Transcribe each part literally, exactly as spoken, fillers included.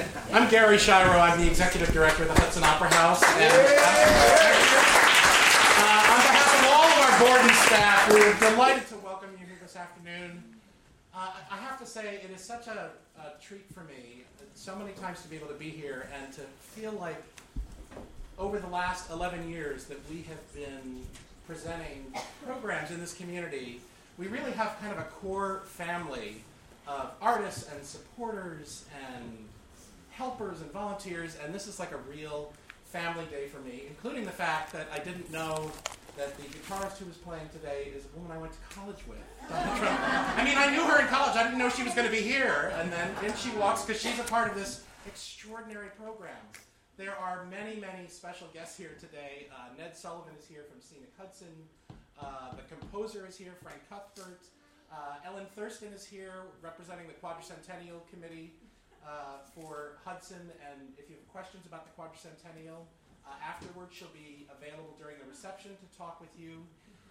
I'm Gary Shiro. I'm the Executive Director of the Hudson Opera House. And uh, on behalf of all of our board and staff, we're delighted to welcome you here this afternoon. Uh, I have to say, it is such a, a treat for me, so many times to be able to be here and to feel like over the last eleven years that we have been presenting programs in this community. We really have kind of a core family of artists and supporters and helpers and volunteers, and this is like a real family day for me, including the fact that I didn't know that the guitarist who was playing today is a woman I went to college with. I mean, I knew her in college. I didn't know she was going to be here, and then in she walks because she's a part of this extraordinary program. There are many, many special guests here today. Uh, Ned Sullivan is here from Scenic Hudson. Uh, the composer is here, Frank Cuthbert. Uh, Ellen Thurston is here representing the Quadricentennial Committee uh, for Hudson. And if you have questions about the Quadricentennial, uh, afterwards she'll be available during the reception to talk with you.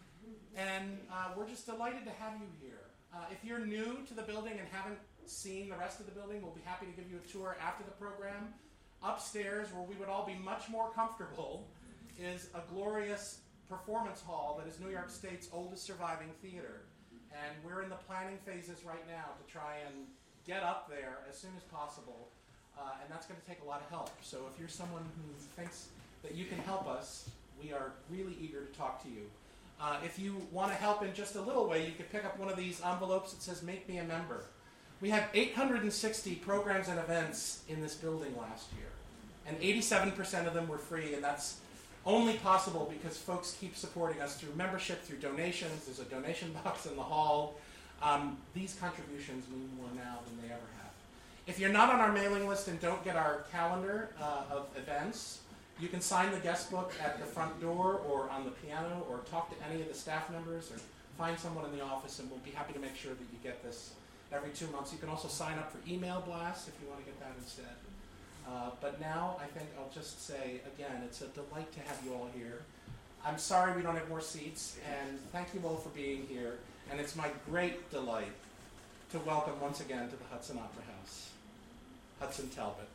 And uh, we're just delighted to have you here. Uh, if you're new to the building and haven't seen the rest of the building, we'll be happy to give you a tour after the program. Upstairs, where we would all be much more comfortable, is a glorious performance hall that is New York State's oldest surviving theater. And we're in the planning phases right now to try and get up there as soon as possible. Uh, and that's going to take a lot of help. So if you're someone who thinks that you can help us, we are really eager to talk to you. Uh, if you want to help in just a little way, you could pick up one of these envelopes that says, "Make me a member." We had eight hundred sixty programs and events in this building last year, and eighty-seven percent of them were free, and that's only possible because folks keep supporting us through membership, through donations. There's a donation box in the hall. Um, these contributions mean more now than they ever have. If you're not on our mailing list and don't get our calendar uh, of events, you can sign the guest book at the front door or on the piano, or talk to any of the staff members, or find someone in the office, and we'll be happy to make sure that you get this every two months. You can also sign up for email blasts if you want to get that instead. Uh, but now I think I'll just say, again, it's a delight to have you all here. I'm sorry we don't have more seats, and thank you all for being here. And it's my great delight to welcome once again to the Hudson Opera House, Hudson Talbot.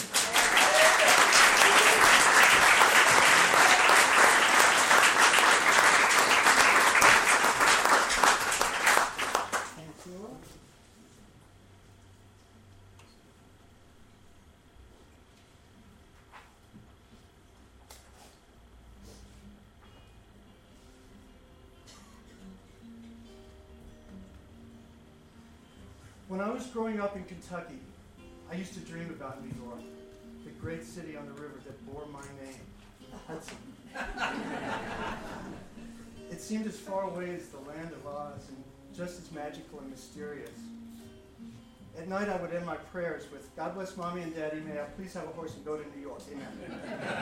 Thank you. When I was growing up in Kentucky, I used to dream about New York, the great city on the river that bore my name, Hudson. It seemed as far away as the land of Oz, and just as magical and mysterious. At night, I would end my prayers with, "God bless Mommy and Daddy, may I please have a horse and go to New York, amen."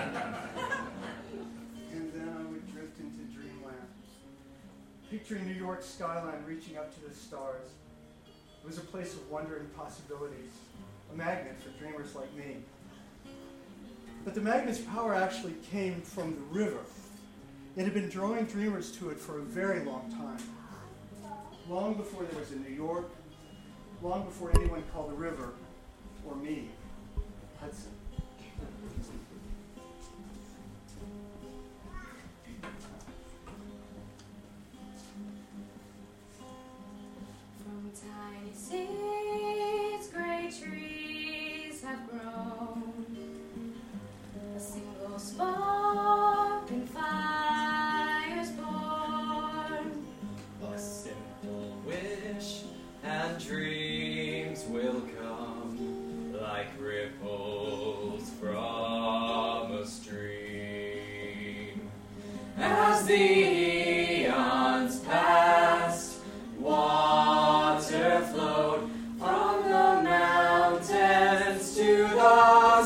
And then I would drift into dreamland, picturing New York's skyline reaching up to the stars. It was a place of wonder and possibilities, a magnet for dreamers like me. But the magnet's power actually came from the river. It had been drawing dreamers to it for a very long time. Long before there was a New York, long before anyone called the river, or me, Hudson. From tiny seeds, great trees have grown. A single spark and fire's born. A simple wish and dreams will come like ripples from a stream. As the eons passed, water flowed from the mountains to the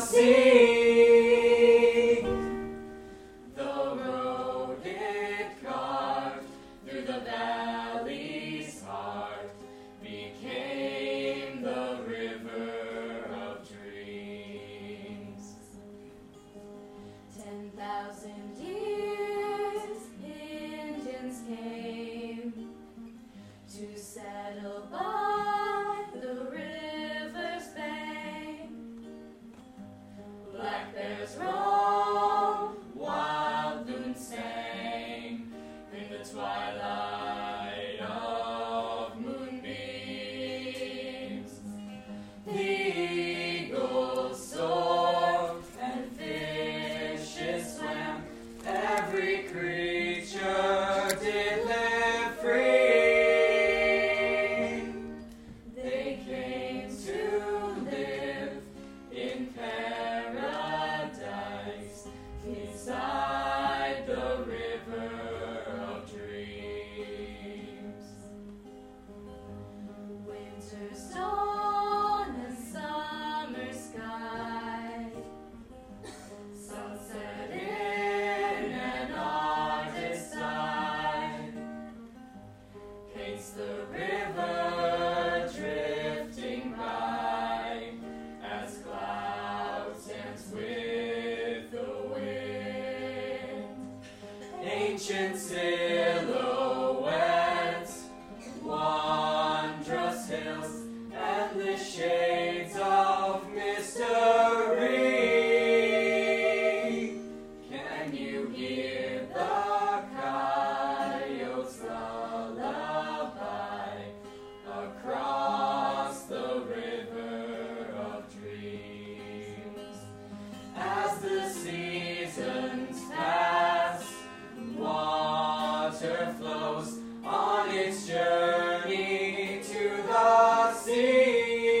sea. The road it carved through the valley's heart became the river of dreams. Ten thousand years Black bears roam, wild loons sang in the twilight of moonbeams. The eagles soared and fishes swam. Every creature did live free. They came to live in paradise beside the river of dreams. Winter's dawn and summer sky, sunset in an artist's eye, paints the river drifting by as clouds dance with the wind. Ancient silhouettes, wondrous hills, endless shades of mystery. Can you hear the coyotes' lullaby across the river of dreams? As the seasons pass, water flows on its journey to the sea.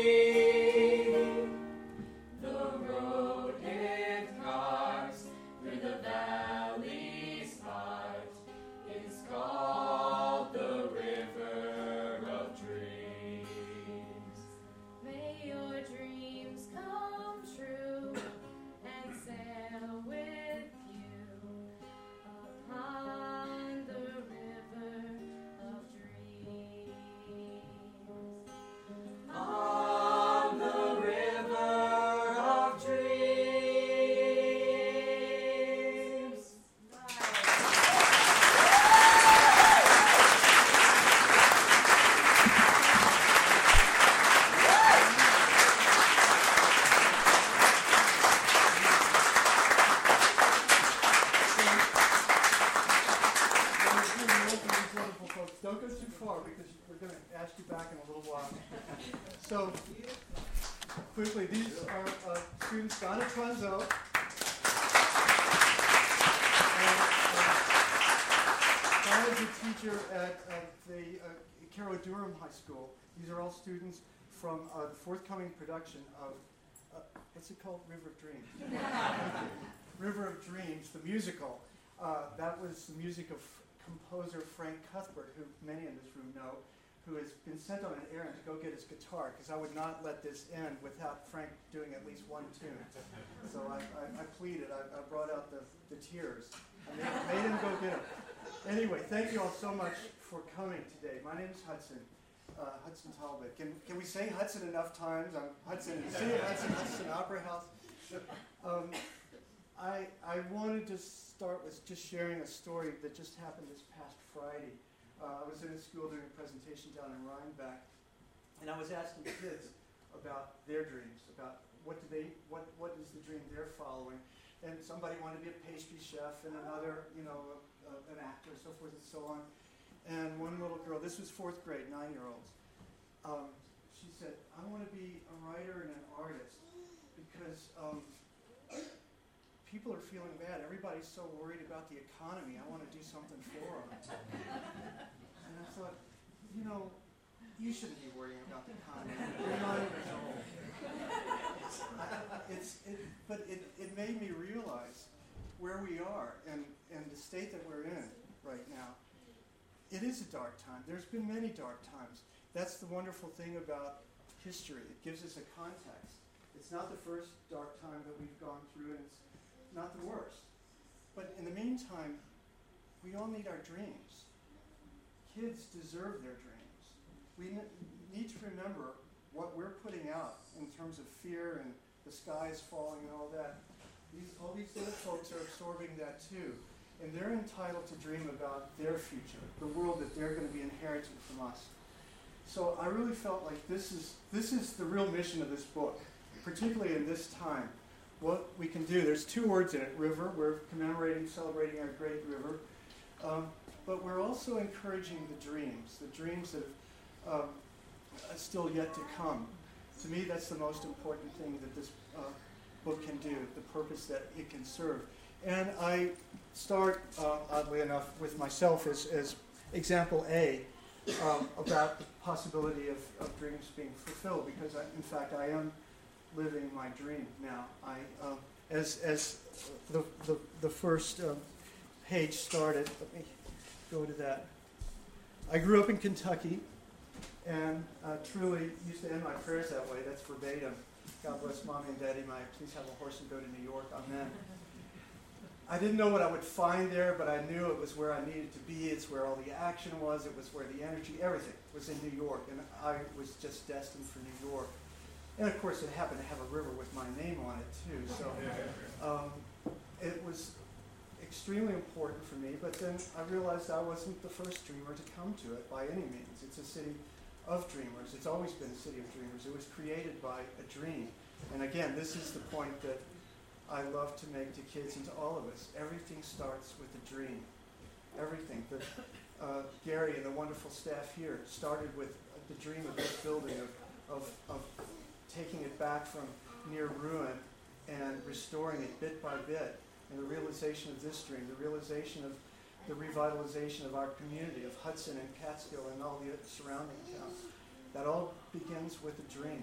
The road it carves through the valley's heart is called the river of dreams. May your dreams come true and sail with you upon the river of dreams. On the river of dreams. Wonderful folks. Don't go too far because we're going to ask you back in a little while. So, quickly, these are uh, students Donna Tronzo and uh, Donna's a teacher at uh, the uh, Caro Durham High School. These are all students from uh, the forthcoming production of, uh, what's it called? River of Dreams. River of Dreams, the musical. Uh, that was the music of composer Frank Cuthbert, who many in this room know, who has been sent on an errand to go get his guitar, because I would not let this end without Frank doing at least one tune. So I, I, I pleaded. I, I brought out the, the tears. I made, made him go get them. Anyway, thank you all so much for coming today. My name is Hudson, uh, Hudson Talbot. Can, can we say Hudson enough times? I'm Hudson, see it, Hudson, Hudson Opera House. Um, I, I wanted to start with just sharing a story that just happened this past Friday. Uh, I was in a school doing a presentation down in Rhinebeck, and I was asking kids about their dreams, about what do they, what, what is the dream they're following. And somebody wanted to be a pastry chef, and another, you know, a, a, an actor, so forth and so on. And one little girl, this was fourth grade, nine-year-olds, um, she said, I want to be a writer and an artist because um, people are feeling bad. Everybody's so worried about the economy. I want to do something for them. And I thought, you know, you shouldn't be worrying about the economy. You're nine years old. I, it's, it, but it, it made me realize where we are and, and the state that we're in right now. It is a dark time. There's been many dark times. That's the wonderful thing about history. It gives us a context. It's not the first dark time that we've gone through, and it's not the worst. But in the meantime, we all need our dreams. Kids deserve their dreams. We n- need to remember what we're putting out in terms of fear and the sky is falling and all that. These, all these little folks are absorbing that too. And they're entitled to dream about their future, the world that they're going to be inheriting from us. So I really felt like this is, this is the real mission of this book, particularly in this time what we can do. There's two words in it, river. We're commemorating, celebrating our great river. Um, but we're also encouraging the dreams, the dreams that have um, are still yet to come. To me, that's the most important thing that this uh, book can do, the purpose that it can serve. And I start, uh, oddly enough, with myself as, as example A, um, about the possibility of, of dreams being fulfilled, because I, in fact I am living my dream now. I, uh, as as the, the, the first uh, page started, let me go to that. I grew up in Kentucky, and uh, truly used to end my prayers that way. That's verbatim. God bless Mommy and Daddy, my please have a horse and go to New York. Amen. I didn't know what I would find there, but I knew it was where I needed to be. It's where all the action was. It was where the energy, everything was in New York, and I was just destined for New York. And of course, it happened to have a river with my name on it too. So um, it was extremely important for me. But then I realized I wasn't the first dreamer to come to it by any means. It's a city of dreamers. It's always been a city of dreamers. It was created by a dream. And again, this is the point that I love to make to kids and to all of us. Everything starts with a dream. Everything. The, uh, Gary and the wonderful staff here started with the dream of this building, of, of, of taking it back from near ruin and restoring it bit by bit. And the realization of this dream, the realization of the revitalization of our community, of Hudson and Catskill and all the surrounding towns. That all begins with a dream.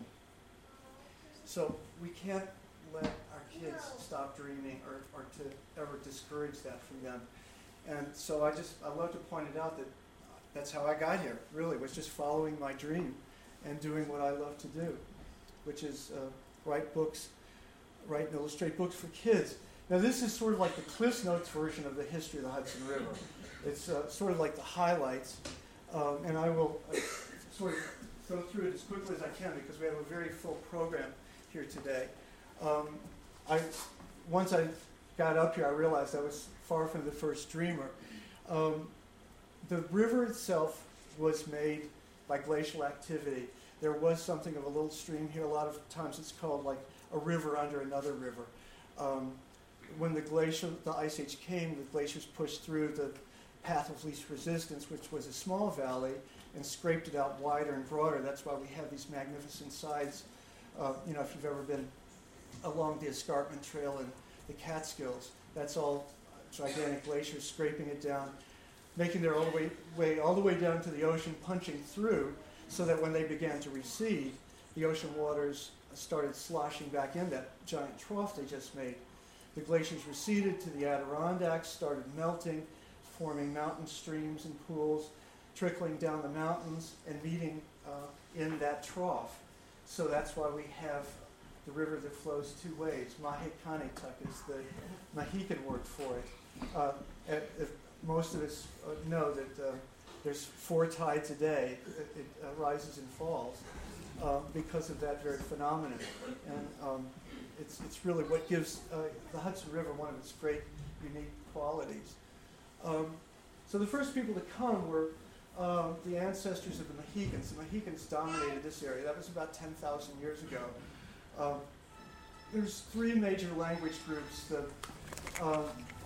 So we can't let our kids stop dreaming or, or to ever discourage that from them. And so I just, I love to point it out that that's how I got here, really, was just following my dream and doing what I love to do, which is uh, write books, write and illustrate books for kids. Now this is sort of like the Cliff's Notes version of the history of the Hudson River. It's uh, sort of like the highlights, um, and I will uh, sort of go through it as quickly as I can because we have a very full program here today. Um, I, once I got up here, I realized I was far from the first dreamer. Um, the river itself was made by glacial activity. There was something of a little stream here. A lot of times it's called like a river under another river. Um, when the glacier, the ice age came, the glaciers pushed through the path of least resistance, which was a small valley, and scraped it out wider and broader. That's why we have these magnificent sides. Uh, you know, if you've ever been along the escarpment trail in the Catskills, that's all gigantic glaciers scraping it down, making their all the way, way all the way down to the ocean, punching through, so that when they began to recede, the ocean waters started sloshing back in that giant trough they just made. The glaciers receded to the Adirondacks, started melting, forming mountain streams and pools, trickling down the mountains and meeting uh, in that trough. So that's why we have the river that flows two ways. Mahekanituk is the Mohican word for it. Uh, if most of us uh, know that uh, there's four tides a day. It, it uh, rises and falls uh, because of that very phenomenon. And um, it's, it's really what gives uh, the Hudson River one of its great unique qualities. Um, so the first people to come were uh, the ancestors of the Mohicans. The Mohicans dominated this area. That was about ten thousand years ago. Um, there's three major language groups. The, um,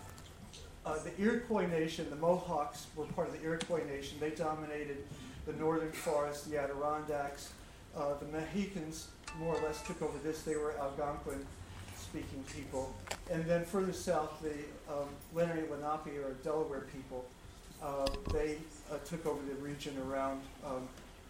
uh, the Iroquois Nation, the Mohawks were part of the Iroquois Nation. They dominated the northern forests, the Adirondacks. Uh, the Mohicans more or less took over this. They were Algonquin-speaking people. And then further south, the um, Lenni Lenape, or Delaware people, uh, they uh, took over the region around um,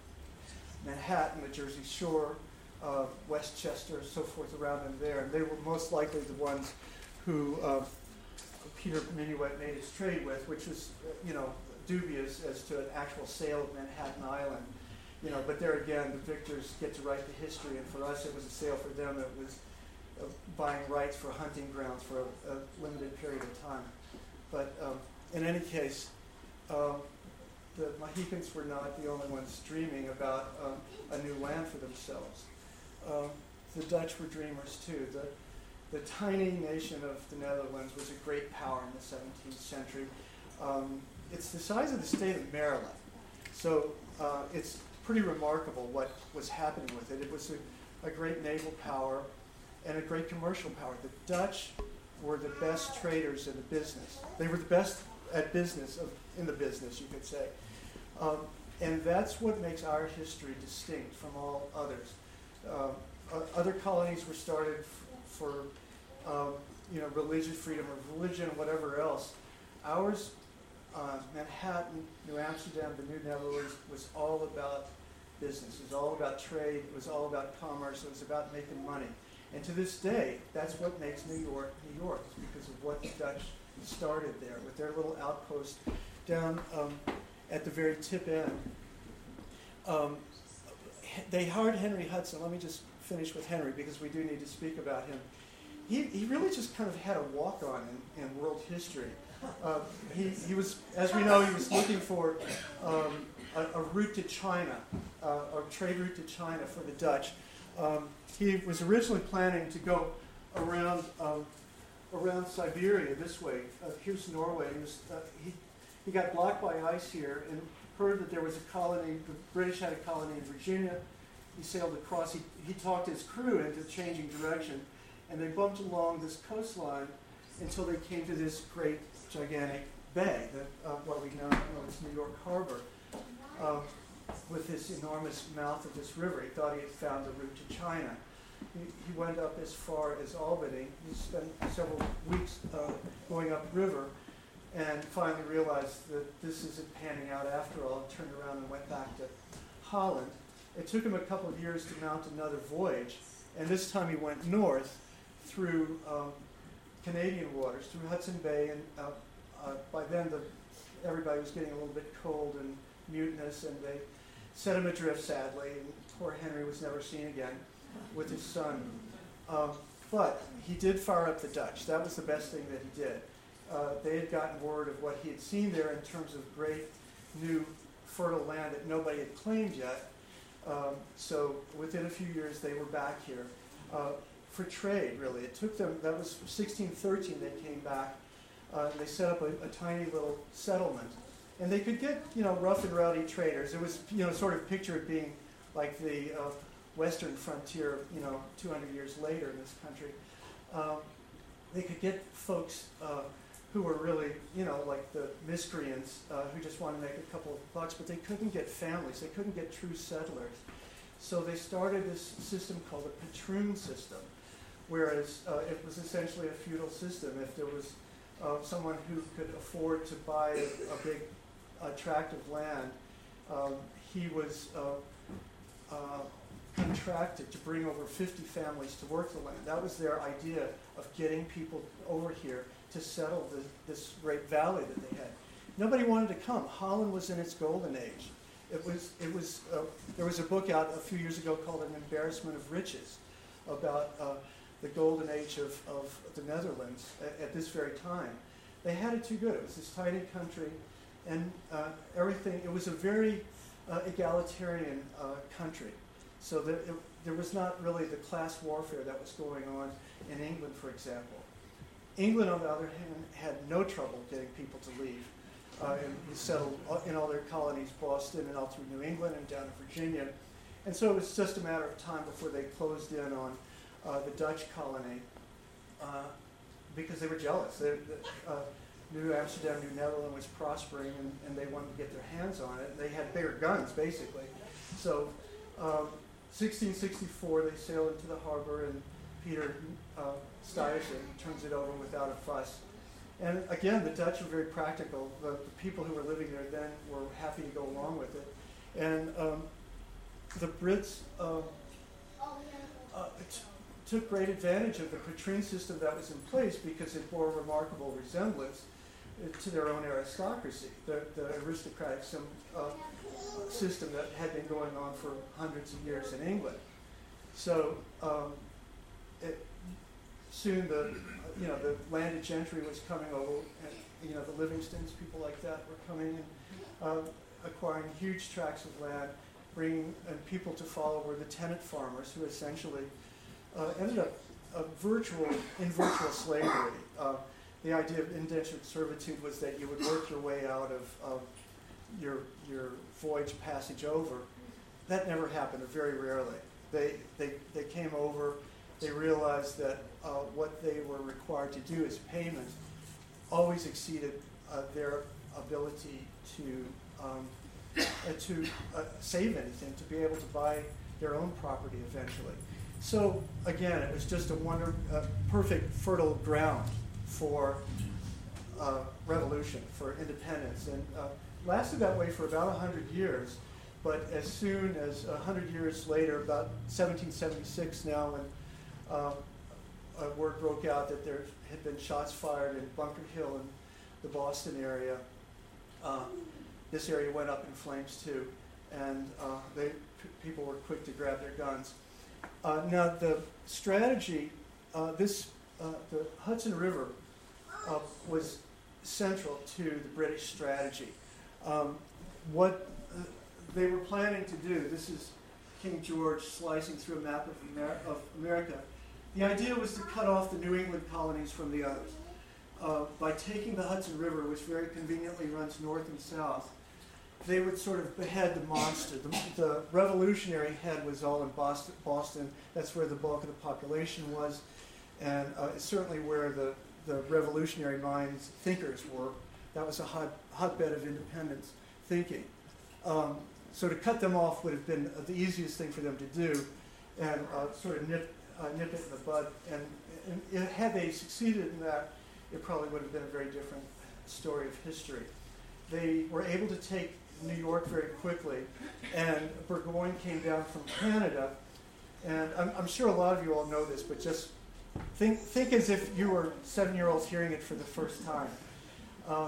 Manhattan, the Jersey Shore, uh, Westchester, so forth around them there. And they were most likely the ones who uh, Peter Minuit made his trade with, which was, uh, you know, dubious as to an actual sale of Manhattan Island. You know, but there again, the victors get to write the history, and for us, it was a sale. For them, it was uh, buying rights for hunting grounds for a, a limited period of time. But um, in any case, uh, the Mohicans were not the only ones dreaming about um, a new land for themselves. Uh, the Dutch were dreamers too. The, the tiny nation of the Netherlands was a great power in the seventeenth century. Um, it's the size of the state of Maryland. So uh, it's pretty remarkable what was happening with it. It was a, a great naval power. and a great commercial power. The Dutch were the best traders in the business. They were the best at business, of, in the business, you could say. Um, and that's what makes our history distinct from all others. Uh, other colonies were started f- for um, you know, religious freedom of religion, whatever else. Ours, uh, Manhattan, New Amsterdam, the New Netherlands, was all about business. It was all about trade. It was all about commerce. It was about making money. And to this day, that's what makes New York, New York, is because of what the Dutch started there with their little outpost down um, at the very tip end. Um, they hired Henry Hudson. Let me just finish with Henry because we do need to speak about him. He, he really just kind of had a walk-on in, in world history. Uh, he, he was, as we know, he was looking for um, a, a route to China, uh, a trade route to China for the Dutch. Um, he was originally planning to go around um, around Siberia this way. Uh, here's Norway. He, was, uh, he, he got blocked by ice here and heard that there was a colony, the British had a colony in Virginia. He sailed across. He, he talked his crew into changing direction, and they bumped along this coastline until they came to this great, gigantic bay, that, uh, what we now know as New York Harbor, uh, with this enormous mouth of this river. He thought he had found the route to China. He, he went up as far as Albany. He spent several weeks uh, going upriver and finally realized that this isn't panning out after all, and turned around and went back to Holland. It took him a couple of years to mount another voyage, and this time he went north through um, Canadian waters, through Hudson Bay, and uh, uh, by then the, everybody was getting a little bit cold and mutinous, and they set him adrift, sadly, and poor Henry was never seen again with his son. Um, but he did fire up the Dutch. That was the best thing that he did. Uh, they had gotten word of what he had seen there in terms of great new fertile land that nobody had claimed yet. Um, so within a few years, they were back here uh, for trade, really. It took them, that was sixteen thirteen they came back. Uh, and they set up a, a tiny little settlement. And they could get, you know, rough and rowdy traders. It was, you know, sort of pictured being like the uh, western frontier, you know, two hundred years later in this country. Um, they could get folks uh, who were really, you know, like the miscreants uh, who just wanted to make a couple of bucks, but they couldn't get families. They couldn't get true settlers. So they started this system called the patroon system, whereas uh, it was essentially a feudal system. If there was uh, someone who could afford to buy a, a big uh, tract of land, um, he was uh, uh, contracted to bring over fifty families to work the land. That was their idea of getting people over here to settle the, this great valley that they had. Nobody wanted to come. Holland was in its golden age. It was, it was, uh, there was a book out a few years ago called An Embarrassment of Riches about uh, the golden age of, of the Netherlands at, at this very time. They had it too good. It was this tiny country, and uh, everything, it was a very uh, egalitarian uh, country. So that it, there was not really the class warfare that was going on in England, for example. England, on the other hand, had no trouble getting people to leave. Uh, and settled in all their colonies, Boston and all through New England and down to Virginia. And so it was just a matter of time before they closed in on uh, the Dutch colony uh, because they were jealous. They, the, uh, New Amsterdam, New Netherlands was prospering, and, and they wanted to get their hands on it. They had bigger guns, basically. So um, sixteen sixty-four, they sailed into the harbor, and Peter uh, Stuyvesant turns it over without a fuss. And again, the Dutch were very practical. The, the people who were living there then were happy to go along with it. And um, the Brits uh, uh, t- took great advantage of the patroon system that was in place because it bore remarkable resemblance to their own aristocracy, the, the aristocratic some, uh, system that had been going on for hundreds of years in England. So um, it, soon the you know the landed gentry was coming over, and you know the Livingstons, people like that, were coming and uh, acquiring huge tracts of land, bringing and people to follow were the tenant farmers, who essentially uh, ended up uh, virtual in virtual slavery. Uh, the idea of indentured servitude was that you would work your way out of, of your your voyage passage over. That never happened, or very rarely. They they they came over they realized that uh, what they were required to do as payment always exceeded uh, their ability to um, uh, to uh, save anything, to be able to buy their own property eventually. So again, it was just a wonder, uh, perfect fertile ground for uh, revolution, for independence, and uh, lasted that way for about a hundred years. But as soon as a hundred years later, about seventeen seventy-six now, when uh, a word broke out that there had been shots fired in Bunker Hill in the Boston area, uh, this area went up in flames too, and uh, they, p- people were quick to grab their guns. Uh, now the strategy, uh, this uh, the Hudson River uh, was central to the British strategy. Um, what uh, they were planning to do, this is King George slicing through a map of, Amer- of America. The idea was to cut off the New England colonies from the others. Uh, by taking the Hudson River, which very conveniently runs north and south, they would sort of behead the monster. The, the revolutionary head was all in Boston, Boston. That's where the bulk of the population was, and uh, it's certainly where the, the revolutionary minds, thinkers were. That was a hot, hotbed of independence thinking. Um, so to cut them off would have been uh, the easiest thing for them to do, and uh, sort of nip, uh, nip it in the bud. And, and it, had they succeeded in that, it probably would have been a very different story of history. They were able to take New York very quickly, and Burgoyne came down from Canada, and I'm, I'm sure a lot of you all know this, but just think, think as if you were seven-year-olds hearing it for the first time. Um,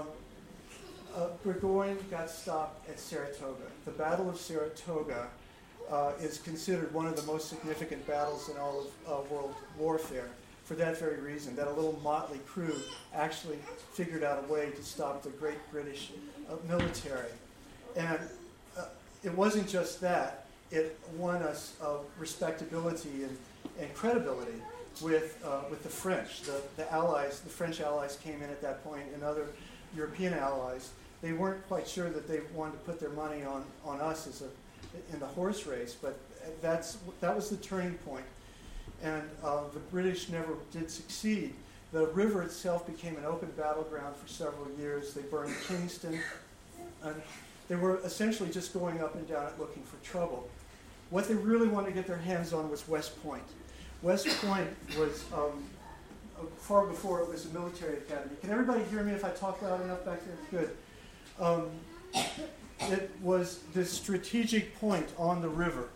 uh, Burgoyne got stopped at Saratoga. The Battle of Saratoga uh, is considered one of the most significant battles in all of uh, world warfare, for that very reason, that a little motley crew actually figured out a way to stop the great British uh, military. And uh, it wasn't just that. It won us uh, respectability and, and credibility with uh, with the French. The, the allies, the French allies came in at that point, and other European allies. They weren't quite sure that they wanted to put their money on, on us as a, in the horse race, but that's that was the turning point. And uh, the British never did succeed. The river itself became an open battleground for several years. They burned Kingston, and they were essentially just going up and down it looking for trouble. What they really wanted to get their hands on was West Point. West Point was um, far before it was a military academy. Can everybody hear me if I talk loud enough back there? Good. Um, it was this strategic point on the river.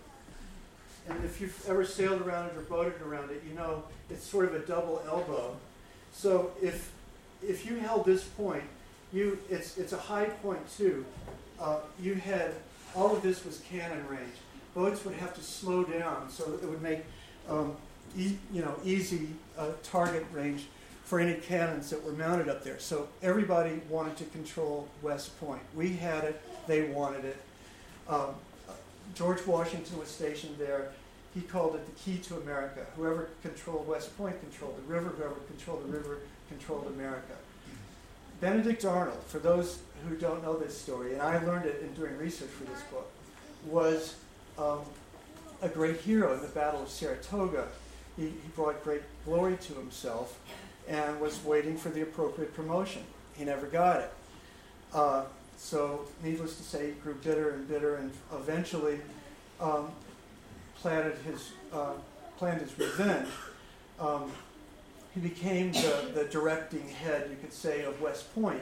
And if you've ever sailed around it or boated around it, you know it's sort of a double elbow. So if if you held this point, you it's it's a high point too. Uh, you had all of this was cannon range. Boats would have to slow down so that it would make um, e- you know easy uh, target range for any cannons that were mounted up there. So everybody wanted to control West Point. We had it. They wanted it. Um, George Washington was stationed there. He called it the key to America. Whoever controlled West Point controlled the river. Whoever controlled the river controlled America. Benedict Arnold, for those who don't know this story, and I learned it in doing research for this book, was um, a great hero in the Battle of Saratoga. He, he brought great glory to himself and was waiting for the appropriate promotion. He never got it. Uh, so, needless to say, he grew bitter and bitter, and eventually um, planted his uh, planned his revenge. Um, he became the, the directing head, you could say, of West Point,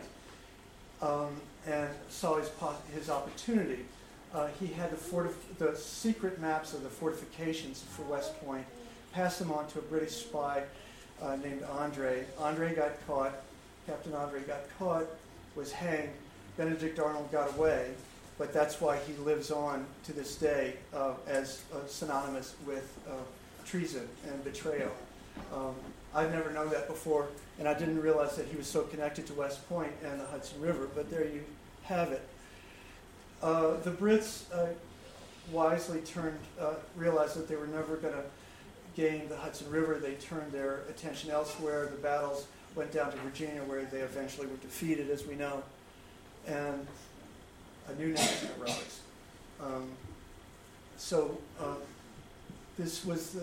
um, and saw his his opportunity. Uh, he had the, fortif- the secret maps of the fortifications for West Point, passed them on to a British spy uh, named Andre. Andre got caught. Captain Andre got caught, was hanged. Benedict Arnold got away, but that's why he lives on to this day uh, as uh, synonymous with uh, treason and betrayal. Um, I'd never known that before, and I didn't realize that he was so connected to West Point and the Hudson River, but there you have it. Uh, the Brits uh, wisely turned, uh, realized that they were never going to gain the Hudson River. They turned their attention elsewhere. The battles went down to Virginia, where they eventually were defeated, as we know, and a new nation arose. Um, so uh, this was the,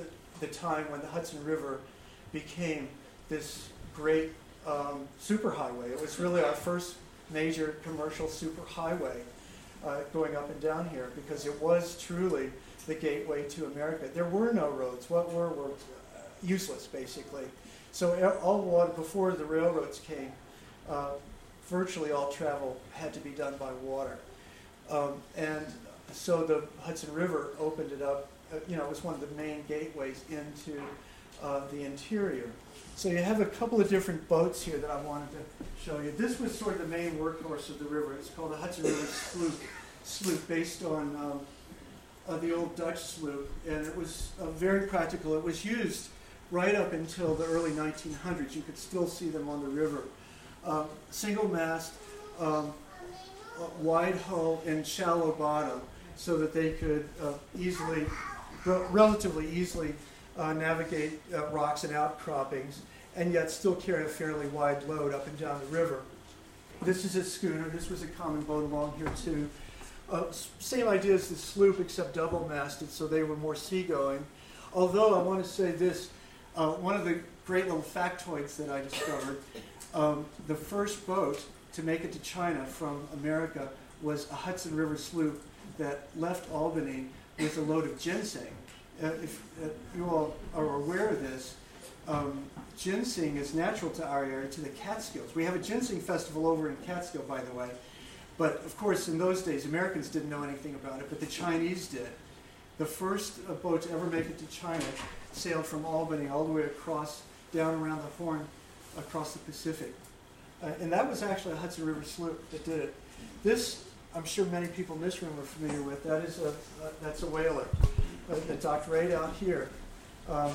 the time when the Hudson River became this great um, superhighway. It was really our first major commercial superhighway uh, going up and down here, because it was truly the gateway to America. There were no roads. What were were useless, basically. So all water, before the railroads came, uh, virtually all travel had to be done by water. Um, and so the Hudson River opened it up. Uh, you know, it was one of the main gateways into uh, the interior. So you have a couple of different boats here that I wanted to show you. This was sort of the main workhorse of the river. It's called the Hudson River sloop, sloop based on um, uh, the old Dutch sloop. And it was uh, very practical. It was used right up until the early nineteen hundreds. You could still see them on the river. Uh, single mast, um, uh, wide hull, and shallow bottom, so that they could uh, easily, re- relatively easily, uh, navigate uh, rocks and outcroppings, and yet still carry a fairly wide load up and down the river. This is a schooner. This was a common boat along here too. Uh, same idea as the sloop, except double-masted, so they were more seagoing. Although I want to say this, uh, one of the great little factoids that I discovered, um, the first boat to make it to China from America was a Hudson River sloop that left Albany with a load of ginseng. Uh, if uh, you all are aware of this, um, ginseng is natural to our area, to the Catskills. We have a ginseng festival over in Catskill, by the way. But, of course, in those days, Americans didn't know anything about it, but the Chinese did. The first uh, boat to ever make it to China sailed from Albany all the way across, down around the Horn, across the Pacific. Uh, and that was actually a Hudson River sloop that did it. This, I'm sure many people in this room are familiar with. That is a, uh, that's a whaler uh, that docked right out here. Um,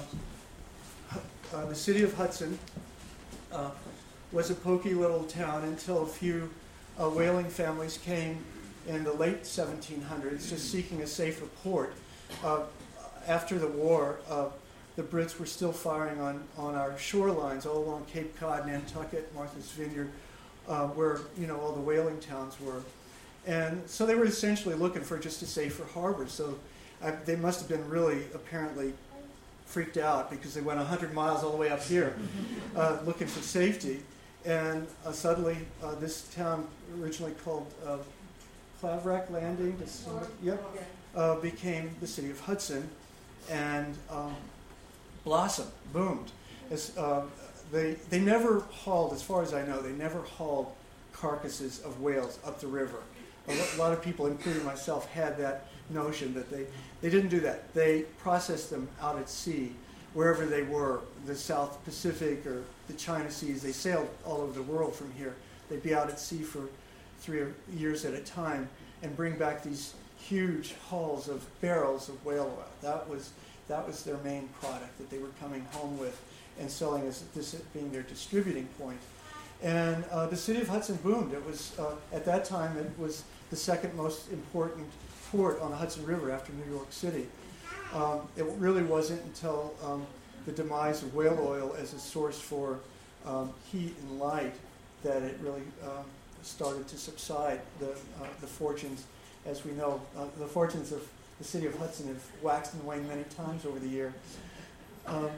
uh, the city of Hudson uh, was a poky little town until a few uh, whaling families came in the late seventeen hundreds, just seeking a safer port. Uh, after the war, uh, the Brits were still firing on, on our shorelines all along Cape Cod, Nantucket, Martha's Vineyard, uh, where you know all the whaling towns were. And so they were essentially looking for just a safer harbor. So I, they must have been really apparently freaked out, because they went one hundred miles all the way up here uh, looking for safety. And uh, suddenly uh, this town, originally called uh, Claverack Landing, this, uh, yep, uh, became the city of Hudson, and um, blossomed, boomed. As, uh, they, they never hauled, as far as I know, they never hauled carcasses of whales up the river. A lot of people, including myself, had that notion that they, they didn't do that. They processed them out at sea, wherever they were, the South Pacific or the China Seas. They sailed all over the world from here. They'd be out at sea for three years at a time and bring back these huge hauls of barrels of whale oil. That was, that was their main product that they were coming home with and selling as this being their distributing point. And uh, the city of Hudson boomed. It was, uh, at that time, it was the second most important port on the Hudson River after New York City. Um, it really wasn't until um, the demise of whale oil as a source for um, heat and light that it really um, started to subside. The, uh, the fortunes, as we know, uh, the fortunes of the city of Hudson have waxed and waned many times over the year. Um,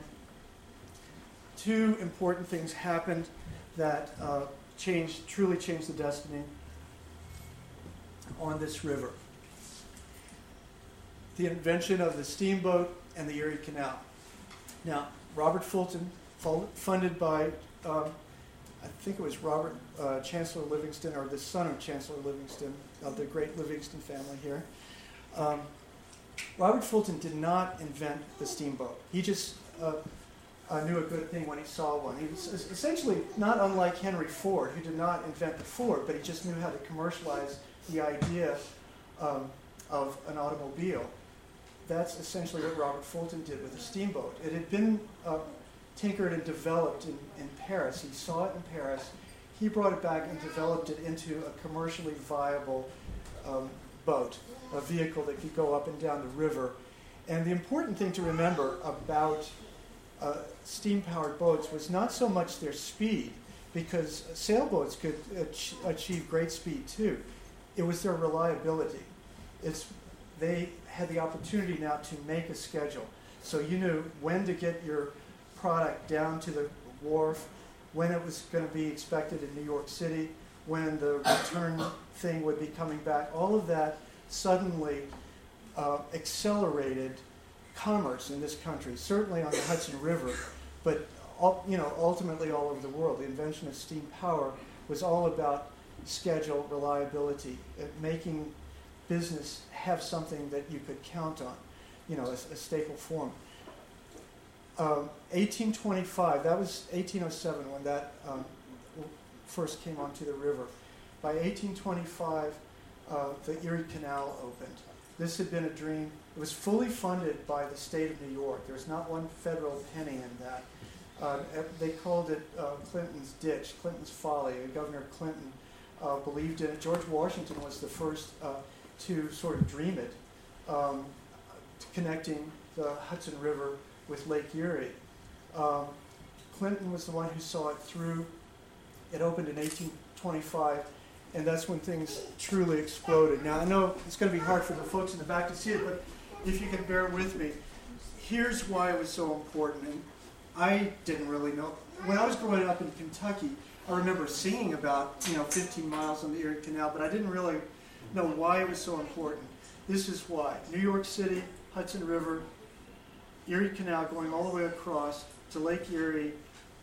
two important things happened that uh, changed, truly changed the destiny on this river. The invention of the steamboat and the Erie Canal. Now, Robert Fulton, funded by, um, I think it was Robert uh, Chancellor Livingston, or the son of Chancellor Livingston, of the great Livingston family here. Um, Robert Fulton did not invent the steamboat. He just uh, uh, knew a good thing when he saw one. He was essentially not unlike Henry Ford, who did not invent the Ford, but he just knew how to commercialize the idea um, of an automobile. That's essentially what Robert Fulton did with the steamboat. It had been uh, tinkered and developed in, in Paris. He saw it in Paris. He brought it back and developed it into a commercially viable um, boat, a vehicle that could go up and down the river. And the important thing to remember about uh, steam-powered boats was not so much their speed, because sailboats could ach- achieve great speed too. It was their reliability. It's, they had the opportunity now to make a schedule. So you knew when to get your product down to the wharf, when it was going to be expected in New York City, when the return thing would be coming back. All of that suddenly uh, accelerated commerce in this country, certainly on the Hudson River, but all, you know, ultimately all over the world. The invention of steam power was all about schedule, reliability, uh, making business have something that you could count on, you know, a, a staple form. Um, eighteen twenty-five, that was eighteen oh seven when that um, first came onto the river. By eighteen twenty-five, uh, the Erie Canal opened. This had been a dream. It was fully funded by the state of New York. There was not one federal penny in that. Uh, they called it uh, Clinton's ditch, Clinton's folly. Governor Clinton uh, believed in it. George Washington was the first uh, to sort of dream it, um, connecting the Hudson River with Lake Erie. Um, Clinton was the one who saw it through. It opened in eighteen twenty-five, and that's when things truly exploded. Now, I know it's going to be hard for the folks in the back to see it, but if you can bear with me, here's why it was so important. And I didn't really know. When I was growing up in Kentucky, I remember seeing about, you know, fifteen miles on the Erie Canal, but I didn't really know why it was so important. This is why. New York City, Hudson River, Erie Canal going all the way across to Lake Erie,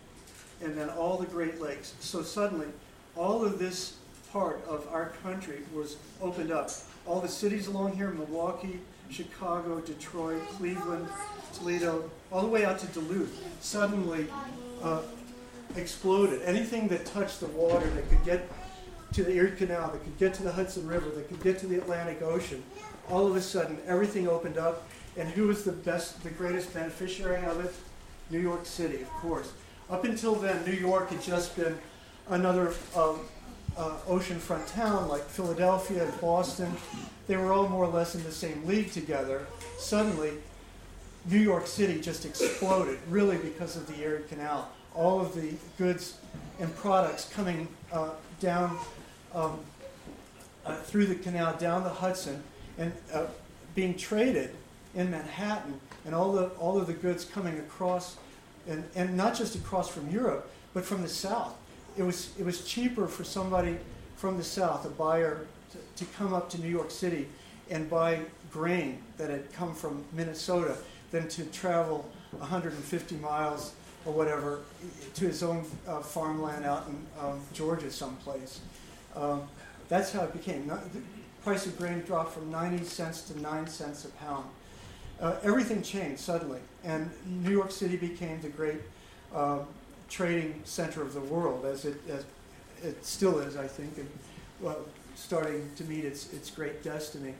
and then all the Great Lakes. So suddenly, all of this part of our country was opened up. All the cities along here, Milwaukee, Chicago, Detroit, Cleveland, Toledo, all the way out to Duluth, suddenly uh, exploded. Anything that touched the water that could get to the Erie Canal, that could get to the Hudson River, that could get to the Atlantic Ocean, all of a sudden, everything opened up. And who was the best, the greatest beneficiary of it? New York City, of course. Up until then, New York had just been another um, uh, oceanfront town like Philadelphia and Boston. They were all more or less in the same league together. Suddenly, New York City just exploded, really because of the Erie Canal. All of the goods and products coming uh, down um, uh, through the canal, down the Hudson, and uh, being traded in Manhattan, and all the all of the goods coming across, and, and not just across from Europe, but from the South. It was it was cheaper for somebody from the South, a buyer, to, to come up to New York City and buy grain that had come from Minnesota than to travel one hundred fifty miles or whatever to his own uh, farmland out in um, Georgia someplace. Um, that's how it became. The price of grain dropped from ninety cents to nine cents a pound. Uh, everything changed suddenly, and New York City became the great uh, trading center of the world, as it as it still is, I think, and well, starting to meet its its great destiny.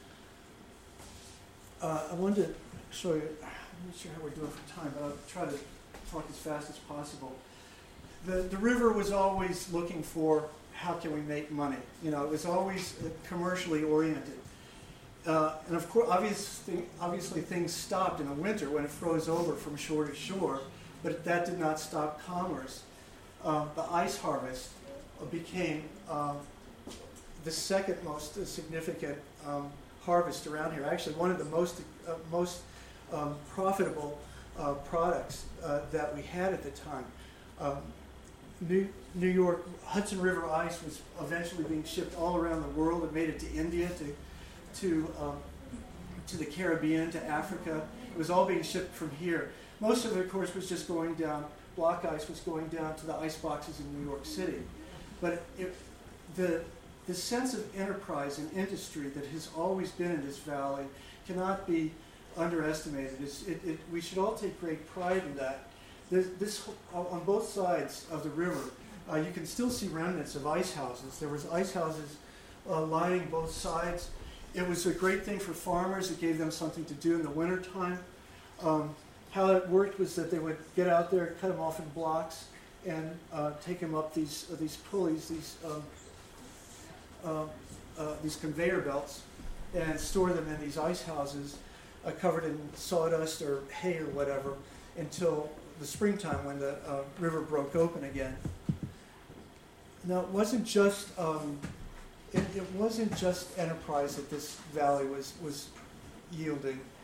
Uh, I wanted to show you. I'm not sure how we're doing for time, but I'll try to talk as fast as possible. The the river was always looking for how can we make money. You know, it was always commercially oriented. Uh, and of course, obviously, obviously things stopped in the winter when it froze over from shore to shore, but that did not stop commerce. Uh, the ice harvest became uh, the second most significant um, harvest around here. Actually, one of the most uh, most um, profitable uh, products uh, that we had at the time. Um, New, New York Hudson River ice was eventually being shipped all around the world. It made it to India, to to um, to the Caribbean, to Africa. It was all being shipped from here. Most of it, of course, was just going down. Block ice was going down to the ice boxes in New York City. But it, the the sense of enterprise and industry that has always been in this valley cannot be underestimated. It's, it, it, we should all take great pride in that. This, this on both sides of the river, uh, you can still see remnants of ice houses. There was ice houses uh, lining both sides. It was a great thing for farmers. It gave them something to do in the wintertime. Um, how it worked was that they would get out there, cut them off in blocks, and uh, take them up these uh, these pulleys, these um, uh, uh, these conveyor belts, and store them in these ice houses, uh, covered in sawdust or hay or whatever, until the springtime when the uh, river broke open again. Now, it wasn't just um, it, it wasn't just enterprise that this valley was was yielding.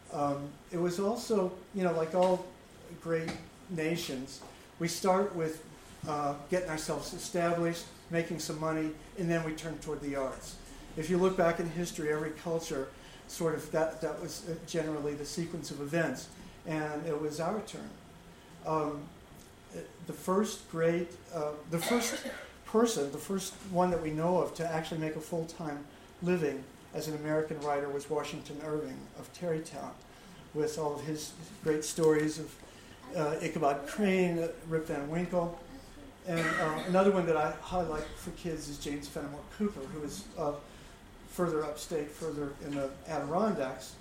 Um, it was also, you know, like all great nations, we start with uh, getting ourselves established, making some money, and then we turn toward the arts. If you look back in history, every culture sort of, that, that was generally the sequence of events, and it was our turn. Um, the first great, uh, the first person, the first one that we know of to actually make a full-time living as an American writer was Washington Irving of Tarrytown, with all of his great stories of uh, Ichabod Crane, uh, Rip Van Winkle. And uh, another one that I highlight for kids is James Fenimore Cooper, who is uh, further upstate, further in the Adirondacks.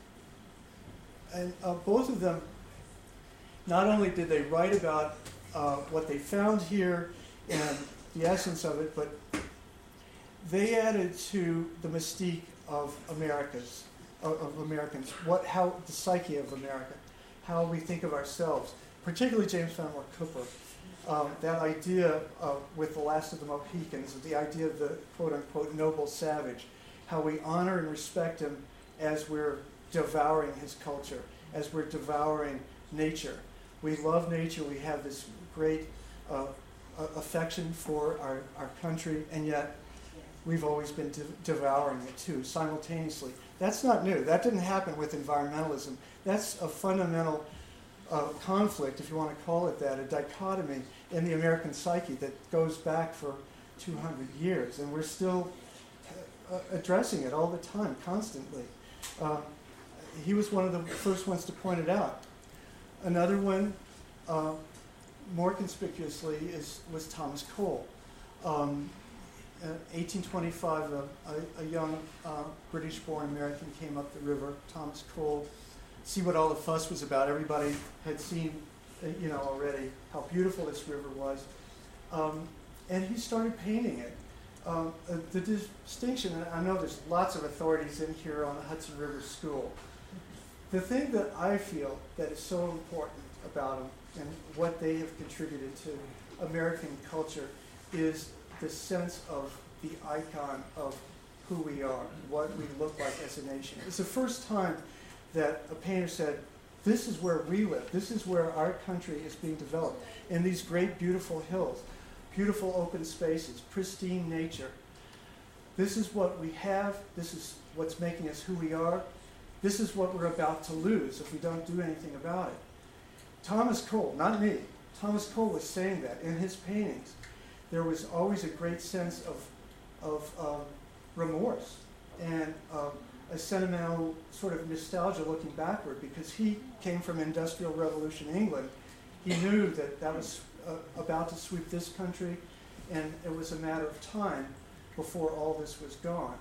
And uh, both of them, not only did they write about uh, what they found here and the essence of it, but they added to the mystique of America's, of, of Americans, what, how the psyche of America, how we think of ourselves, particularly James Fenimore Cooper. Um, that idea uh, with The Last of the Mohicans, the idea of the quote-unquote noble savage, how we honor and respect him as we're devouring his culture, as we're devouring nature. We love nature, we have this great uh, affection for our, our country, and yet we've always been de- devouring it too, simultaneously. That's not new. That didn't happen with environmentalism. That's a fundamental uh, conflict, if you want to call it that, a dichotomy in the American psyche that goes back for two hundred years, and we're still uh, addressing it all the time, constantly. Uh, he was one of the first ones to point it out. Another one, uh, more conspicuously, is was Thomas Cole. Um, in eighteen twenty-five, a, a, a young uh, British-born American came up the river, Thomas Cole. See what all the fuss was about. Everybody had seen, you know, already how beautiful this river was. Um, and he started painting it. Um, uh, the distinction, and I know there's lots of authorities in here on the Hudson River School. The thing that I feel that is so important about them and what they have contributed to American culture is the sense of the icon of who we are, what we look like as a nation. It's the first time that a painter said, this is where we live, this is where our country is being developed, in these great beautiful hills, beautiful open spaces, pristine nature. This is what we have, this is what's making us who we are, this is what we're about to lose if we don't do anything about it. Thomas Cole, not me, Thomas Cole was saying that in his paintings. There was always a great sense of, of um, remorse and um, a sentimental sort of nostalgia looking backward, because he came from Industrial Revolution England. He knew that that was uh, about to sweep this country, and it was a matter of time before all this was gone.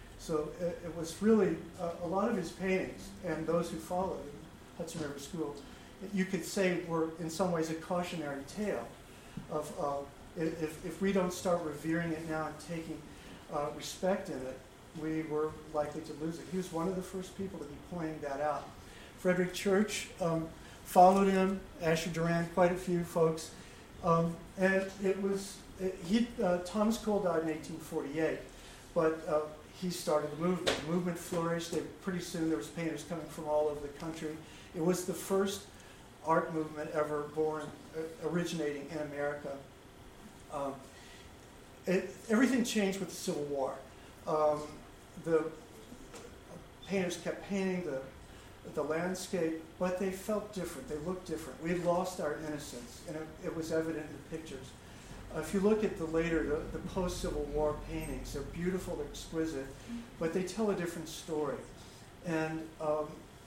So it, it was really uh, a lot of his paintings, and those who followed Hudson River School, you could say were in some ways a cautionary tale of uh, if, if we don't start revering it now and taking uh, respect in it, we were likely to lose it. He was one of the first people to be pointing that out. Frederick Church um, followed him, Asher Duran, quite a few folks. Um, and it was, it, he, uh, Thomas Cole died in eighteen forty-eight, but uh, he started the movement. The movement flourished. They, pretty soon there was painters coming from all over the country. It was the first art movement ever born, uh, originating in America. Um, it, everything changed with the Civil War. Um, the painters kept painting the, the landscape, but they felt different. They looked different. We had lost our innocence, and it, it was evident in the pictures. Uh, if you look at the later, the, the post-Civil War paintings, they're beautiful, they're exquisite, but they tell a different story. And um,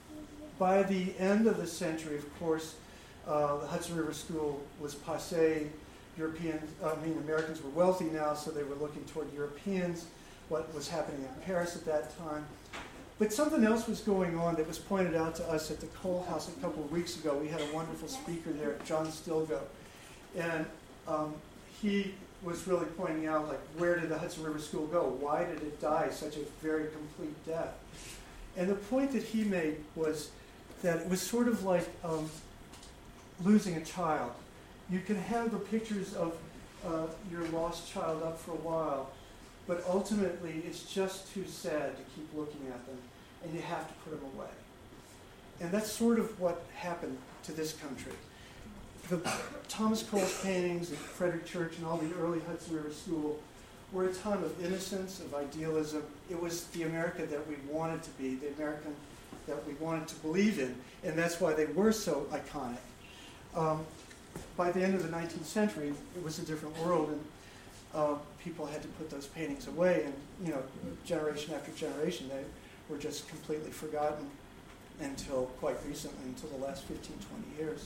by the end of the century, of course, uh, the Hudson River School was passé. Europeans, I mean, Americans were wealthy now, so they were looking toward Europeans, what was happening in Paris at that time. But something else was going on that was pointed out to us at the Cole House a couple of weeks ago. We had a wonderful speaker there, John Stilgo. And um, he was really pointing out, like, where did the Hudson River School go? Why did it die such a very complete death? And the point that he made was that it was sort of like um, losing a child. You can have the pictures of uh, your lost child up for a while, but ultimately it's just too sad to keep looking at them, and you have to put them away. and that's sort of what happened to this country. The Thomas Cole's paintings and Frederick Church and all the early Hudson River School were a time of innocence, of idealism. It was the America that we wanted to be, the American that we wanted to believe in, and that's why they were so iconic. Um, by the end of the nineteenth century, it was a different world, and uh, people had to put those paintings away, and you know, generation after generation, they were just completely forgotten until quite recently, until the last fifteen, twenty years.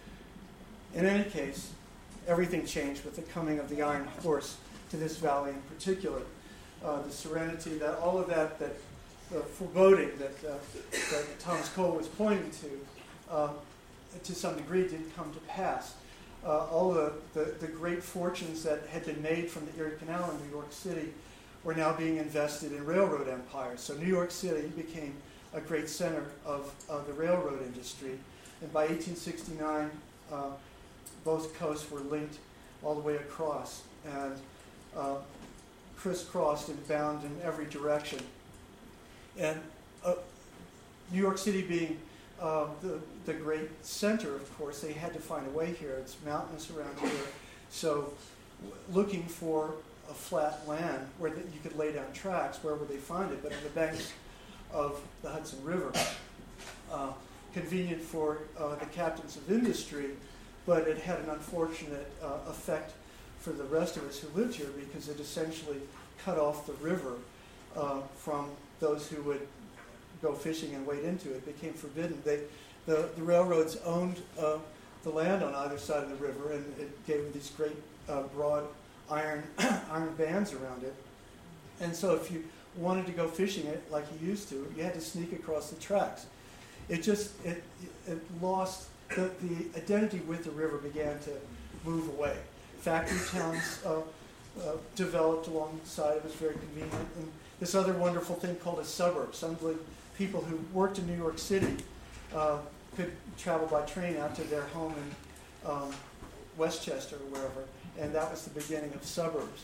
In any case, everything changed with the coming of the Iron Horse to this valley in particular. Uh, the serenity, that all of that, that the foreboding that, uh, that Thomas Cole was pointing to, uh, to some degree did come to pass. Uh, all the, the, the great fortunes that had been made from the Erie Canal in New York City were now being invested in railroad empires. So New York City became a great center of, of the railroad industry. And by eighteen sixty-nine, uh, both coasts were linked all the way across and uh, crisscrossed and bound in every direction. And uh, New York City being uh, the, the great center, of course, they had to find a way here. It's mountainous around here. So w- looking for a flat land where the, you could lay down tracks, where would they find it? But on the banks of the Hudson River. Uh, convenient for uh, the captains of industry, but it had an unfortunate uh, effect for the rest of us who lived here because it essentially cut off the river uh, from those who would go fishing and wade into it. It became forbidden. They, the, the railroads owned uh, the land on either side of the river, and it gave them these great uh, broad iron iron bands around it. And so if you wanted to go fishing it like you used to, you had to sneak across the tracks. It just, it, it lost, the, the identity with the river began to move away. Factory towns uh, uh, developed alongside. It was very convenient. And this other wonderful thing called a suburb. Some of the people who worked in New York City uh, could travel by train out to their home in um, Westchester or wherever, and that was the beginning of suburbs.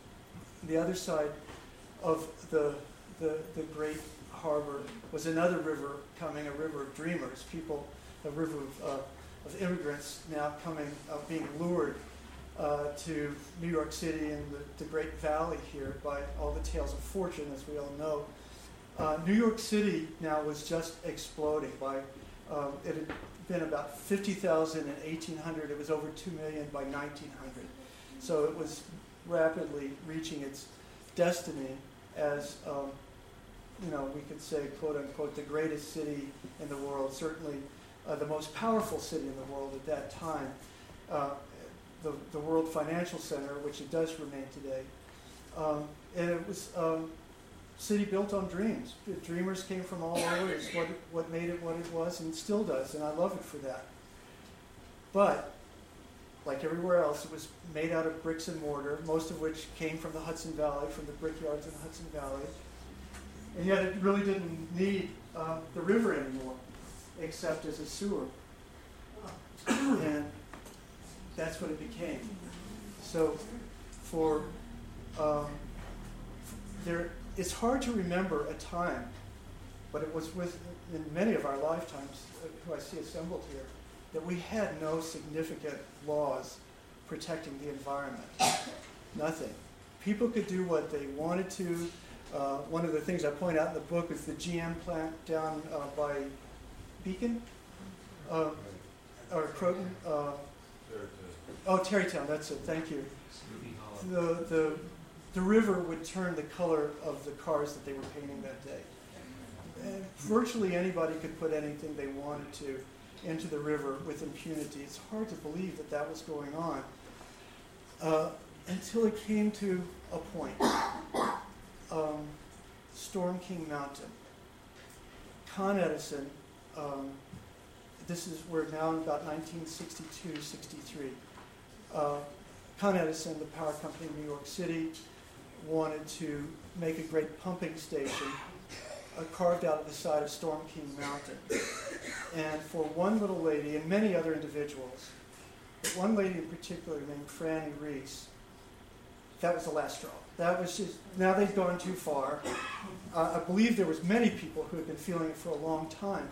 The other side of the, the, the great harbor was another river coming, a river of dreamers, people, a river of, uh, of immigrants now coming, uh, being lured uh, to New York City and the, the Great Valley here by all the tales of fortune, as we all know. Uh, New York City now was just exploding. By um, it had been about fifty thousand in eighteen hundred. It was over two million by nineteen hundred. So it was rapidly reaching its destiny as, um, you know, we could say, quote unquote, the greatest city in the world, certainly uh, the most powerful city in the world at that time. Uh, the, the World Financial Center, which it does remain today. Um, and it was a um, city built on dreams. The dreamers came from all over. It's what, what made it what it was, and it still does, and I love it for that. But like everywhere else, it was made out of bricks and mortar, most of which came from the Hudson Valley, from the brickyards in the Hudson Valley. And yet it really didn't need uh, the river anymore, except as a sewer. And that's what it became. So for, um, there, it's hard to remember a time, but it was with, in many of our lifetimes, uh, who I see assembled here, that we had no significant laws protecting the environment. Nothing. People could do what they wanted to. Uh, one of the things I point out in the book is the G M plant down uh, by Beacon, uh, or Croton. Uh, oh, Tarrytown, that's it, thank you. The, the, the river would turn the color of the cars that they were painting that day. And virtually anybody could put anything they wanted to into the river with impunity. It's hard to believe that that was going on uh, until it came to a point. Um, Storm King Mountain. Con Edison, um, this is, we're now in about nineteen sixty-two, sixty-three. Uh, Con Edison, the power company in New York City, wanted to make a great pumping station uh, carved out of the side of Storm King Mountain. And for one little lady, and many other individuals, but one lady in particular named Franny Reese, that was the last straw. That was just, now they'd gone too far. Uh, I believe there was many people who had been feeling it for a long time,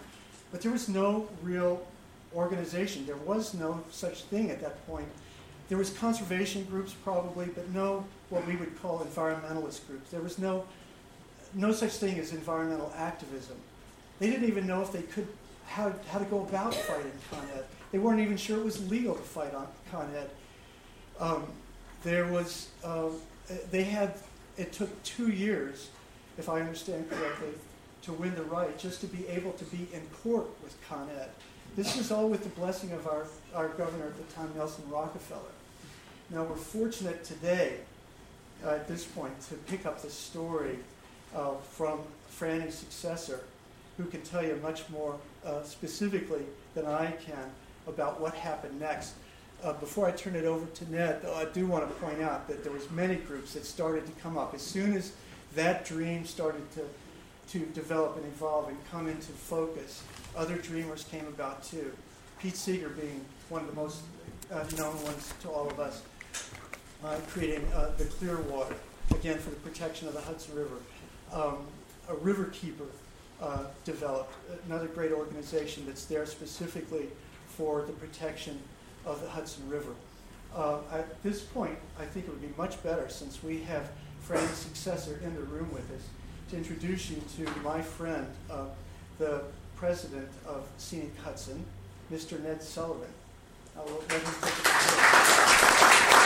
But there was no real organization. There was no such thing at that point. There was conservation groups probably, but no what we would call environmentalist groups. There was no, no such thing as environmental activism. They didn't even know if they could, how, how to go about fighting Con Ed. They weren't even sure it was legal to fight on Con Ed. Um, there was, uh, they had, it took two years, if I understand correctly, to win the right just to be able to be in court with Con Ed. This was all with the blessing of our, our governor at the time, Nelson Rockefeller. Now we're fortunate today, uh, at this point, to pick up the story uh, from Franny's successor, who can tell you much more uh, specifically than I can about what happened next. Uh, before I turn it over to Ned, though, I do want to point out that there was many groups that started to come up. As soon as that dream started to, to develop and evolve and come into focus, other dreamers came about too. Pete Seeger being one of the most uh, known ones to all of us, uh, creating uh, the Clearwater, again for the protection of the Hudson River. Um, a Riverkeeper uh, developed, another great organization that's there specifically for the protection of the Hudson River. Uh, at this point, I think it would be much better, since we have Franny's successor in the room with us, to introduce you to my friend, uh, the president of Scenic Hudson, Mister Ned Sullivan. I will let him take it away.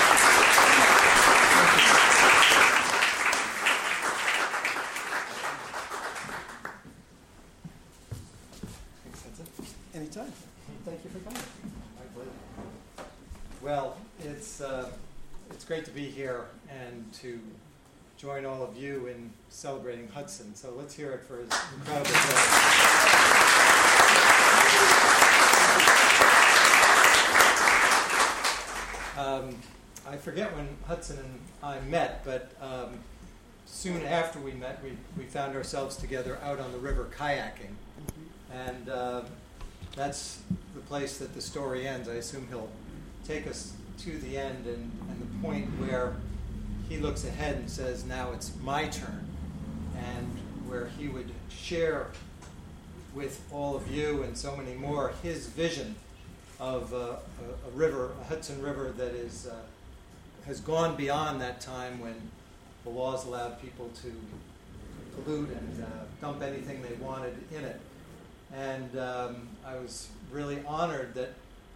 Anytime. Thank you for coming. My pleasure. Well, it's uh, it's great to be here and to join all of you in celebrating Hudson. So let's hear it for his incredible job. Um, I forget when Hudson and I met, but um, soon after we met, we, we found ourselves together out on the river kayaking. And uh, that's the place that the story ends. I assume he'll take us to the end and, and the point where he looks ahead and says, now it's my turn, and where he would share with all of you and so many more his vision of uh, a, a river, a Hudson River that is uh, has gone beyond that time when the laws allowed people to pollute and uh, dump anything they wanted in it. And um, I was really honored that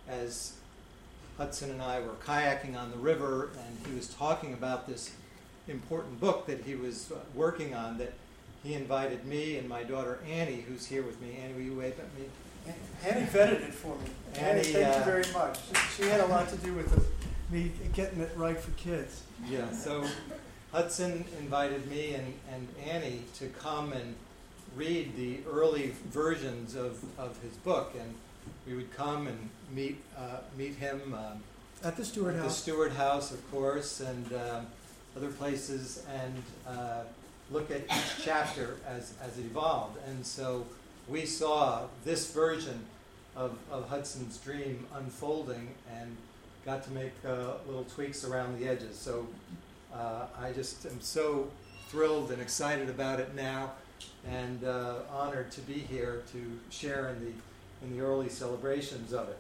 as Hudson and I were kayaking on the river and he was talking about this important book that he was uh, working on, that he invited me and my daughter Annie, who's here with me. Annie, will you wave at me? Annie vetted it for me. Annie, Annie, thank uh, you very much. She, she had a lot to do with the, me getting it right for kids. Yeah, so Hudson invited me and, and Annie to come and read the early versions of, of his book, and we would come and meet uh, meet him um, at the Stewart at House. the Stewart House, of course, and um, other places, and uh, look at each chapter as, as it evolved. And so we saw this version of, of Hudson's dream unfolding and got to make uh, little tweaks around the edges. So uh, I just am so thrilled and excited about it now, and uh, honored to be here to share in the in the early celebrations of it.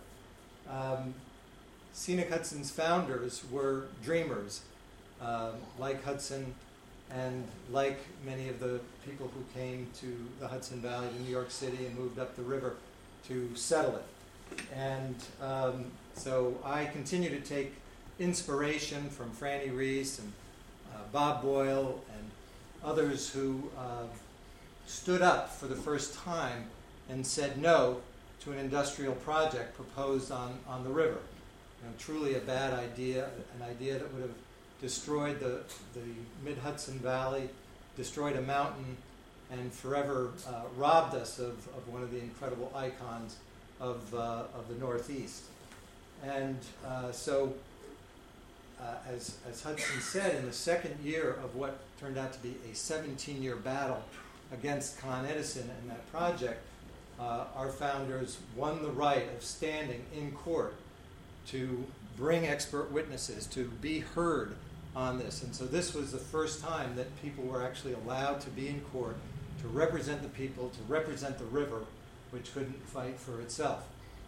Um, Scenic Hudson's founders were dreamers, um, like Hudson and like many of the people who came to the Hudson Valley to New York City and moved up the river to settle it. And um, so I continue to take inspiration from Franny Reese and uh, Bob Boyle and others who uh, stood up for the first time and said no to an industrial project proposed on, on the river. You know, truly a bad idea, an idea that would have destroyed the, the mid-Hudson Valley, destroyed a mountain, and forever uh, robbed us of, of one of the incredible icons of, uh, of the Northeast. And uh, so, uh, as, as Hudson said, in the second year of what turned out to be a seventeen-year battle against Con Edison and that project, uh, our founders won the right of standing in court to bring expert witnesses, to be heard on this. And so this was the first time that people were actually allowed to be in court, to represent the people, to represent the river, which couldn't fight for itself.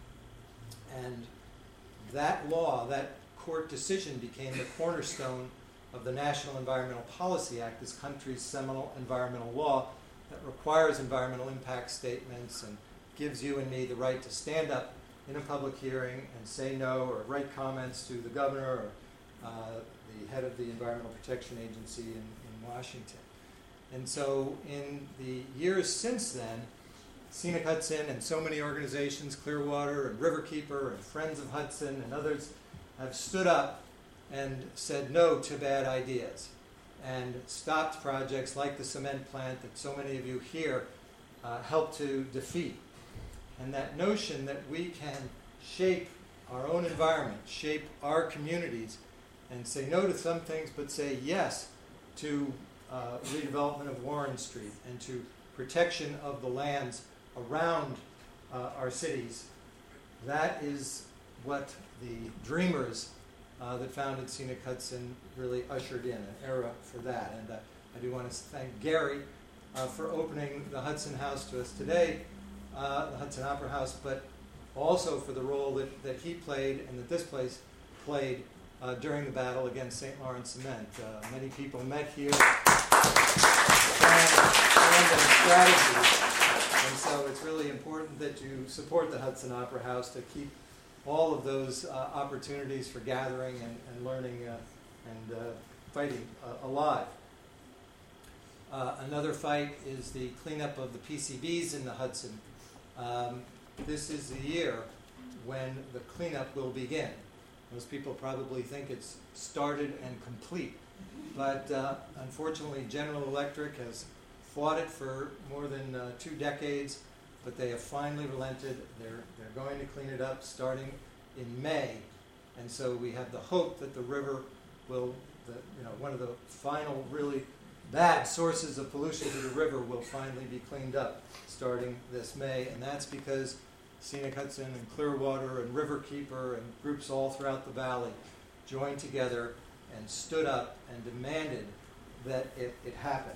And that law, that court decision, became the cornerstone of the National Environmental Policy Act, this country's seminal environmental law that requires environmental impact statements and gives you and me the right to stand up in a public hearing and say no or write comments to the governor or uh, the head of the Environmental Protection Agency in, in Washington. And so in the years since then, Scenic Hudson and so many organizations, Clearwater and Riverkeeper and Friends of Hudson and others, have stood up and said no to bad ideas and stopped projects like the cement plant that so many of you here uh, helped to defeat. And that notion that we can shape our own environment, shape our communities, and say no to some things but say yes to uh, redevelopment of Warren Street and to protection of the lands around uh, our cities, that is what the dreamers uh, that founded Scenic Hudson really ushered in, an era for that. And uh, I do want to thank Gary uh, for opening the Hudson House to us today, uh, the Hudson Opera House, but also for the role that, that he played and that this place played uh, during the battle against Saint Lawrence Cement. Uh, many people met here, planned, planned their strategies, and so it's really important that you support the Hudson Opera House to keep all of those uh, opportunities for gathering and, and learning uh, and uh, fighting uh, alive. Uh, another fight is the cleanup of the P C Bs in the Hudson. Um, this is the year when the cleanup will begin. Most people probably think it's started and complete, but uh, unfortunately General Electric has fought it for more than uh, two decades, but they have finally relented. They're, they're going to clean it up starting in May, and so we have the hope that the river will, the, you know, one of the final really bad sources of pollution to the river will finally be cleaned up starting this May, and that's because Scenic Hudson and Clearwater and Riverkeeper and groups all throughout the valley joined together and stood up and demanded that it, it happen.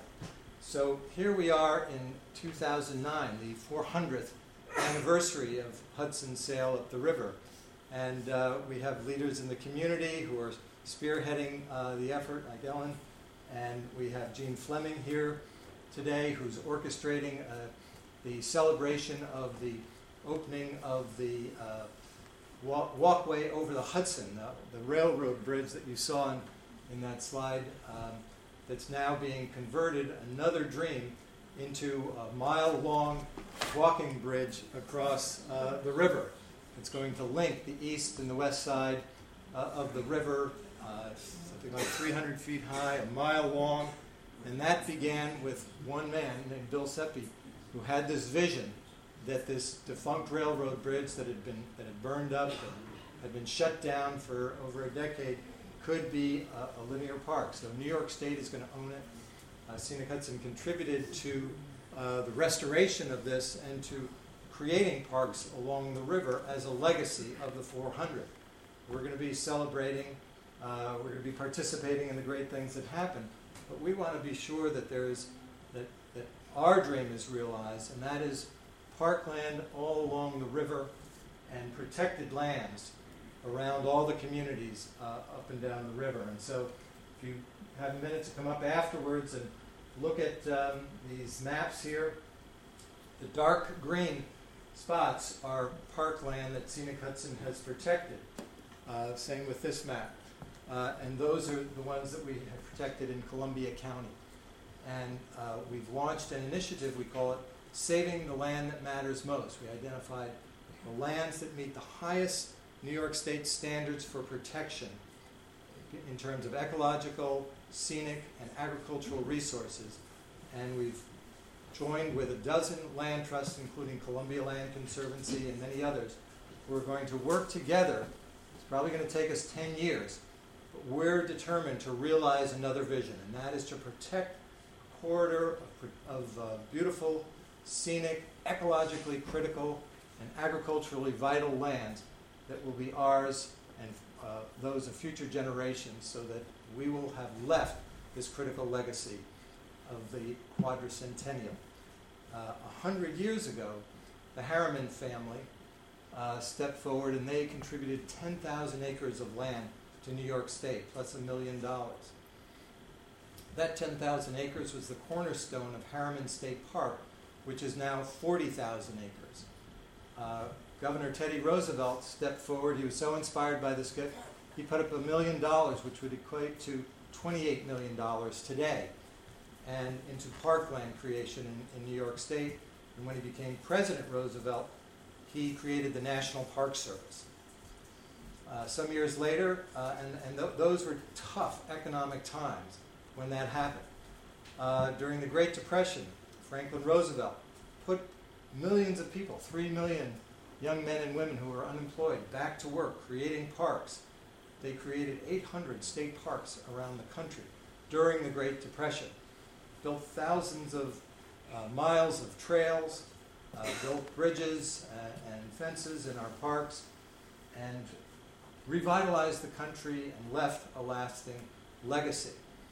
So here we are in two thousand nine, the four hundredth anniversary of Hudson's sail up the river. And uh, we have leaders in the community who are spearheading uh, the effort, like Ellen. And we have Gene Fleming here today, who's orchestrating uh, the celebration of the opening of the uh, walk- walkway over the Hudson, the, the railroad bridge that you saw in, in that slide, um, that's now being converted, another dream, into a mile-long walking bridge across uh, the river. It's going to link the east and the west side uh, of the river, uh, something like three hundred feet high, a mile long, and that began with one man named Bill Seppi, who had this vision that this defunct railroad bridge that had been that had burned up and had been shut down for over a decade could be a, a linear park. So New York State is going to own it. Uh, Scenic Hudson contributed to uh, the restoration of this and to creating parks along the river as a legacy of the four hundred. We're going to be celebrating, uh, we're going to be participating in the great things that happen, but we want to be sure that there is that, that our dream is realized, and that is parkland all along the river and protected lands around all the communities uh, up and down the river. And so if you have a minute to come up afterwards and look at um, these maps here, the dark green spots are parkland that Scenic Hudson has protected. Uh, same with this map. Uh, and those are the ones that we have protected in Columbia County. And uh, we've launched an initiative, we call it Saving the Land That Matters Most. We identified the lands that meet the highest New York State standards for protection in terms of ecological, scenic, and agricultural resources. And we've joined with a dozen land trusts, including Columbia Land Conservancy and many others, who are going to work together. It's probably going to take us ten years, but we're determined to realize another vision, and that is to protect a corridor of, of uh, beautiful, scenic, ecologically critical, and agriculturally vital lands that will be ours and uh, those of future generations, so that we will have left this critical legacy of the quadricentennial. Uh, a hundred years ago, the Harriman family uh, stepped forward, and they contributed ten thousand acres of land to New York State, plus a million dollars. That ten thousand acres was the cornerstone of Harriman State Park, which is now forty thousand acres. Uh, Governor Teddy Roosevelt stepped forward. He was so inspired by this gift, he put up a million dollars, which would equate to twenty-eight million dollars today, and into parkland creation in, in New York State. And when he became President Roosevelt, he created the National Park Service. Uh, some years later, uh, and, and th- those were tough economic times when that happened. Uh, during the Great Depression, Franklin Roosevelt put millions of people, three million young men and women who were unemployed, back to work, creating parks. They created eight hundred state parks around the country during the Great Depression, built thousands of uh, miles of trails, uh, built bridges uh, and fences in our parks, and revitalized the country and left a lasting legacy.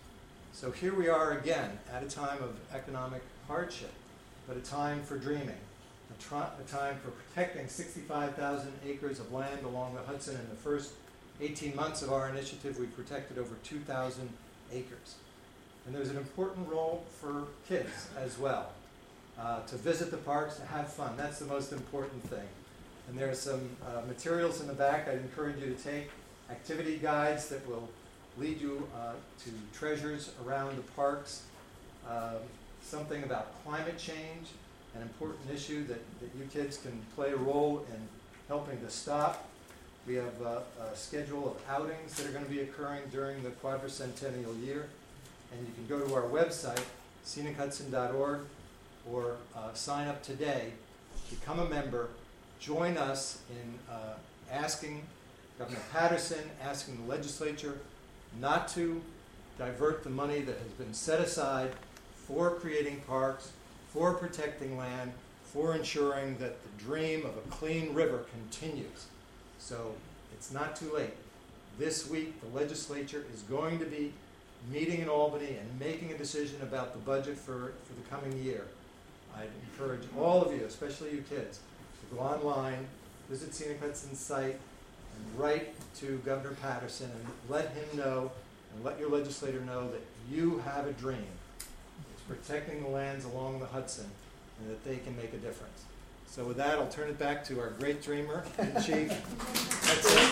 So here we are again at a time of economic hardship, but a time for dreaming, a, tr- a time for protecting sixty-five thousand acres of land along the Hudson. In the first eighteen months of our initiative, we protected over two thousand acres. And there's an important role for kids as well, uh, to visit the parks, to have fun. That's the most important thing. And there's some uh, materials in the back I'd encourage you to take, activity guides that will lead you uh, to treasures around the parks, uh, something about climate change, an important issue that, that you kids can play a role in helping to stop. We have uh, a schedule of outings that are going to be occurring during the quadricentennial year. And you can go to our website, scenic hudson dot org, or uh, sign up today, become a member, join us in uh, asking Governor Patterson, asking the legislature not to divert the money that has been set aside for creating parks, for protecting land, for ensuring that the dream of a clean river continues. So it's not too late. This week, the legislature is going to be meeting in Albany and making a decision about the budget for, for the coming year. I'd encourage all of you, especially you kids, to go online, visit Scenic Hudson's site, and write to Governor Patterson and let him know and let your legislator know that you have a dream. It's protecting the lands along the Hudson and that they can make a difference. So with that, I'll turn it back to our great dreamer and chief. That's it.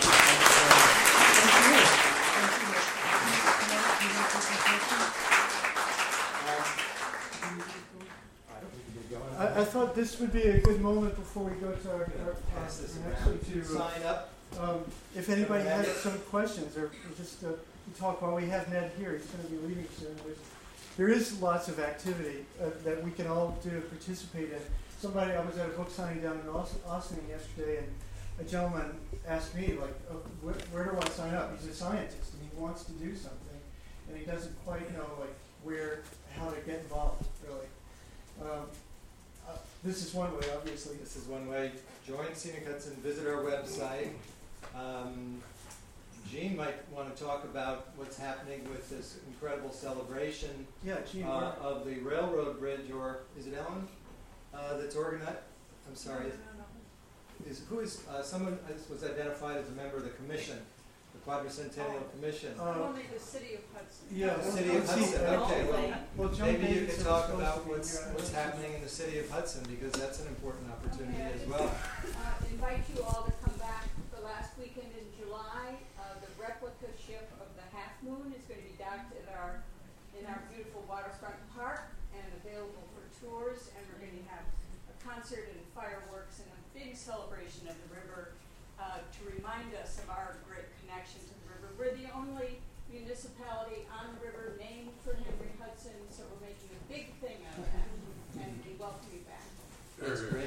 I, I thought this would be a good moment before we go to our, our, Pass this our around. actually to uh, Sign up. um, if anybody has some questions or just uh, talk while we have Ned here, he's going to be leaving soon. There's, there is lots of activity uh, that we can all do participate in. Somebody, I was at a book signing down in Austin yesterday, and a gentleman asked me, like, oh, where, where do I sign up? He's a scientist, and he wants to do something, and he doesn't quite know, like, where, how to get involved, really. Um, uh, this is one way, obviously. This is one way. Join Scenic Hudson, visit our website. Um, Jean might want to talk about what's happening with this incredible celebration Yeah, Gene, uh, of the railroad bridge, or is it Ellen uh, that's organized? I'm sorry. Is, who is, uh, someone is, was identified as a member of the commission, the Quadricentennial Commission. uh, Only the city of Hudson. yeah, The well, city of let's see, Hudson, uh, okay, well, well, John maybe you Davidson could talk is supposed about to be what's, here. what's happening in the city of Hudson, because that's an important opportunity Okay, I as just, well. Uh, invite you all to come back the last weekend in July. Uh, the replica ship of the Half Moon is going to be docked at our, in our beautiful waterfront park and available for tours. And we're going to have a concert and fireworks and a big celebration of the river uh, to remind us of our great connection to the river. We're the only municipality on the river named for Henry Hudson, so we're making a big thing out of that. And we welcome you back. That's great.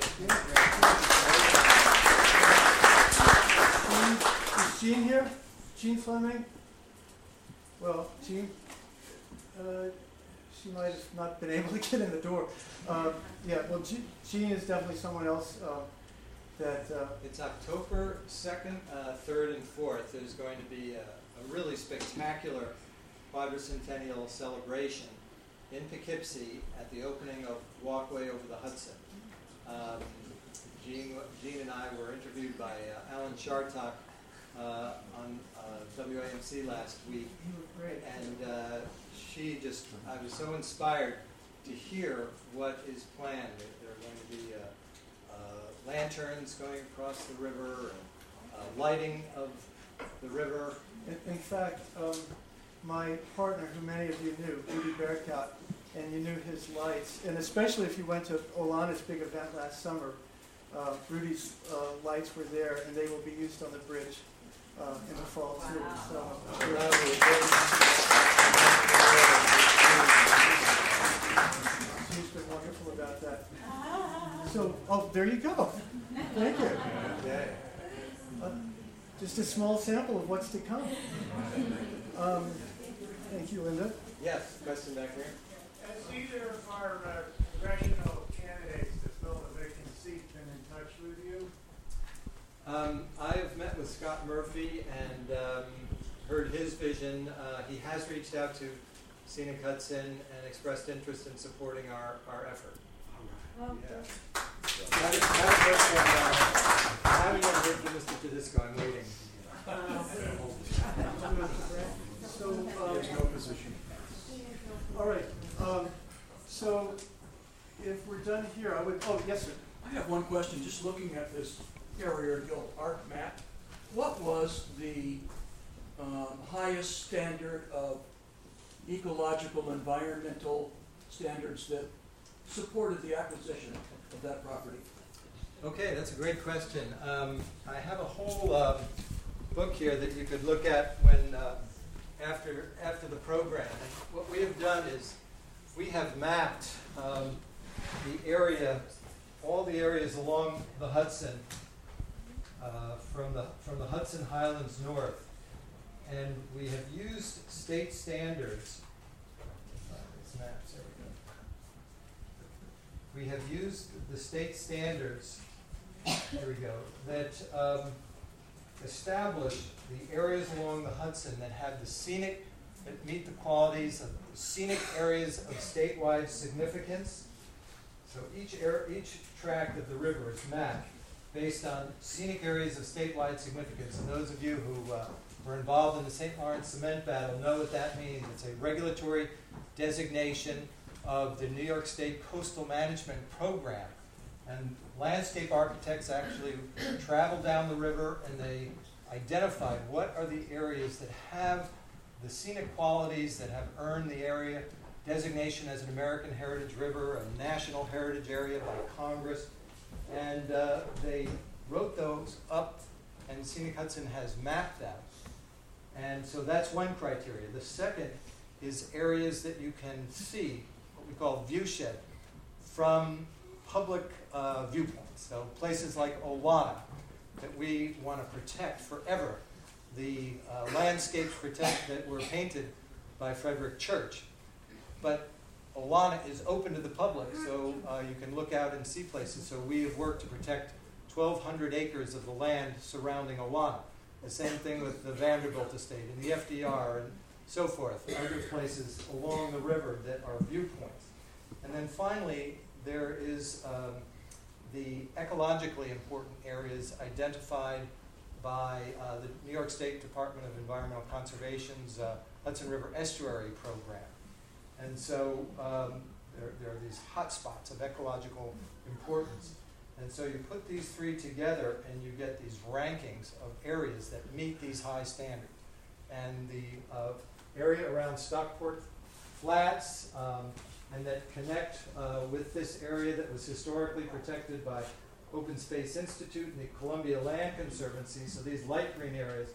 Jean, is Jean here? Jean Fleming? Well, Jean, uh, she might have not been able to get in the door. Uh, yeah, well, Jean, Jean is definitely someone else uh, that... Uh, It's October second, uh, third, and fourth. There's going to be a, a really spectacular quadricentennial celebration in Poughkeepsie at the opening of Walkway over the Hudson. Um, Gene, Gene and I were interviewed by uh, Alan Chartock uh, on uh, W A M C last week. Great. And uh, she just, I was so inspired to hear what is planned. There are going to be uh, uh, lanterns going across the river, and uh, lighting of the river. In, in fact, um, my partner, who many of you knew, Rudy Bearcat, and you knew his lights, and especially if you went to Olana's big event last summer, uh, Rudy's uh, lights were there, and they will be used on the bridge uh, in the fall too. Wow. So she's been wonderful about that. So, oh, there you go. Thank you. Uh, just a small sample of what's to come. Um, thank you, Linda. Yes, question back here. Has either of our uh, congressional candidates to fill the vacant seat been in touch with you? Um, I have met with Scott Murphy and um, heard his vision. Uh, he has reached out to Scenic Hudson and expressed interest in supporting our, our effort. Oh, Yeah. Have you heard from, uh, have you heard from Mister Tedisco? I'm waiting. So, um, There's no position. all right. Um, so, if we're done here, I would. Oh, yes, sir. I have one question, just looking at this area Hill Park map. What was the um, highest standard of ecological, environmental standards that supported the acquisition of that property? Okay, that's a great question. Um, I have a whole uh, book here that you could look at when uh, after after the program. And what we have done is we have mapped um, the area, all the areas along the Hudson, uh, from the from the Hudson Highlands north, and we have used state standards. Uh, these maps, there we go. We have used the state standards. There we go. That um, establish the areas along the Hudson that have the scenic, that meet the qualities of scenic areas of statewide significance. So each air, each tract of the river is mapped based on scenic areas of statewide significance. And those of you who uh, were involved in the Saint Lawrence Cement Battle know what that means. It's a regulatory designation of the New York State Coastal Management Program. And landscape architects actually travel down the river and they identified what are the areas that have the scenic qualities that have earned the area designation as an American Heritage River, a National Heritage Area by Congress. And uh, they wrote those up, and Scenic Hudson has mapped them. And so that's one criteria. The second is areas that you can see, what we call viewshed, from public uh, viewpoints. So places like Olana that we want to protect forever. The uh, landscapes protect that were painted by Frederick Church. But Olana is open to the public, so uh, you can look out and see places. So we have worked to protect twelve hundred acres of the land surrounding Olana. The same thing with the Vanderbilt estate and the F D R and so forth, other places along the river that are viewpoints. And then finally, there is um, the ecologically important areas identified by uh, the New York State Department of Environmental Conservation's uh, Hudson River Estuary Program. And so um, there, there are these hot spots of ecological importance. And so you put these three together and you get these rankings of areas that meet these high standards. And the uh, area around Stockport Flats um, and that connect uh, with this area that was historically protected by Open Space Institute and the Columbia Land Conservancy. So these light green areas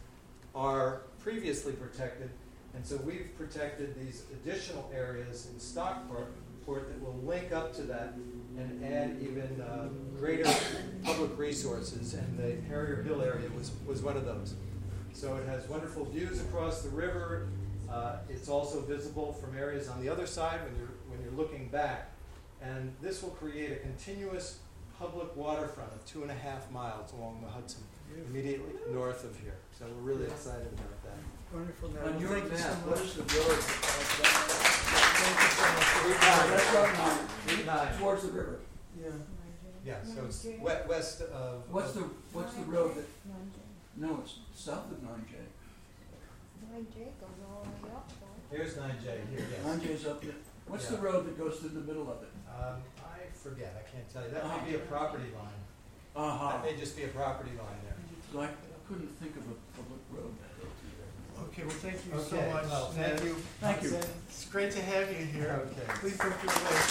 are previously protected. And so we've protected these additional areas in Stockport port that will link up to that and add even uh, greater public resources. And the Harrier Hill area was, was one of those. So it has wonderful views across the river. Uh, it's also visible from areas on the other side when you're, when you're looking back. And this will create a continuous public waterfront of two and a half miles along the Hudson, immediately north of here. So we're really excited about that. Wonderful. Now, On your thank you so map, much. what is the village? Thank you so much. That's right, Route nine. towards the river. Yeah. Yeah, so it's we- west of. What's the, of- what's the road that, nine J. no, it's south of nine J. nine J goes all the way up, though. Here's nine J, here, yes. nine J's up there. What's the Yeah. road that goes through the middle of it? Um, I forget, I can't tell you. That Uh-huh. may be a property line. Uh-huh. That may just be a property line there. Like, I couldn't think of a public road that goes through there. Okay, well, thank you so Okay, much. well, thank Ned. you. Thank you. Hudson. It's great to have you here. Okay. Please don't feel late.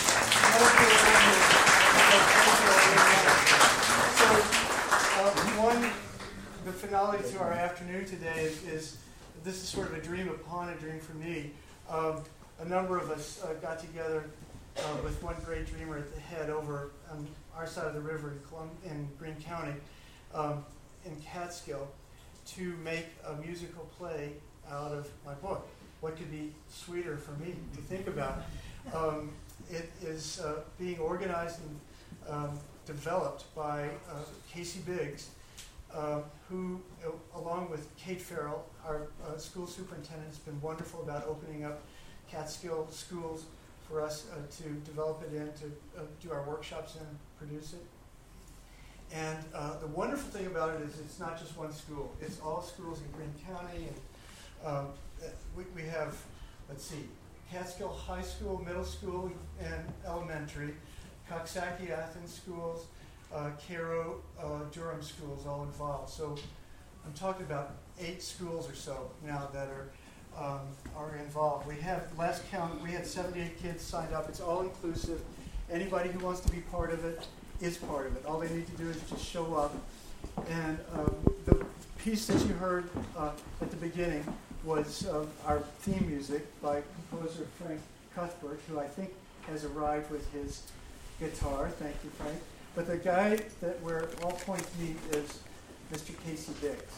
So, uh, one, the finale to our afternoon today is, is this is sort of a dream upon a dream for me. Um, a number of us uh, got together uh, with one great dreamer at the head over on our side of the river in, Colum- in Greene County, um, in Catskill, to make a musical play out of my book. What could be sweeter for me to think about? Um, it is uh, being organized and um, developed by uh, Casey Biggs, uh, who, uh, along with Kate Farrell, our uh, school superintendent, has been wonderful about opening up Catskill schools for us uh, to develop it in, to uh, do our workshops in, and produce it. And uh, the wonderful thing about it is it's not just one school. It's all schools in Greene County. And um, we, we have, let's see, Catskill High School, Middle School, and Elementary, Coxsackie Athens schools, uh, Cairo, uh, Durham schools all involved. So I'm talking about eight schools or so now that are um, are involved. We have, last count, we had seventy-eight kids signed up. It's all inclusive. Anybody who wants to be part of it is part of it. All they need to do is just show up. And um, the piece that you heard uh, at the beginning was uh, our theme music by composer Frank Cuthbert, who I think has arrived with his guitar. Thank you, Frank. But the guy that where all points meet is Mister Casey Biggs.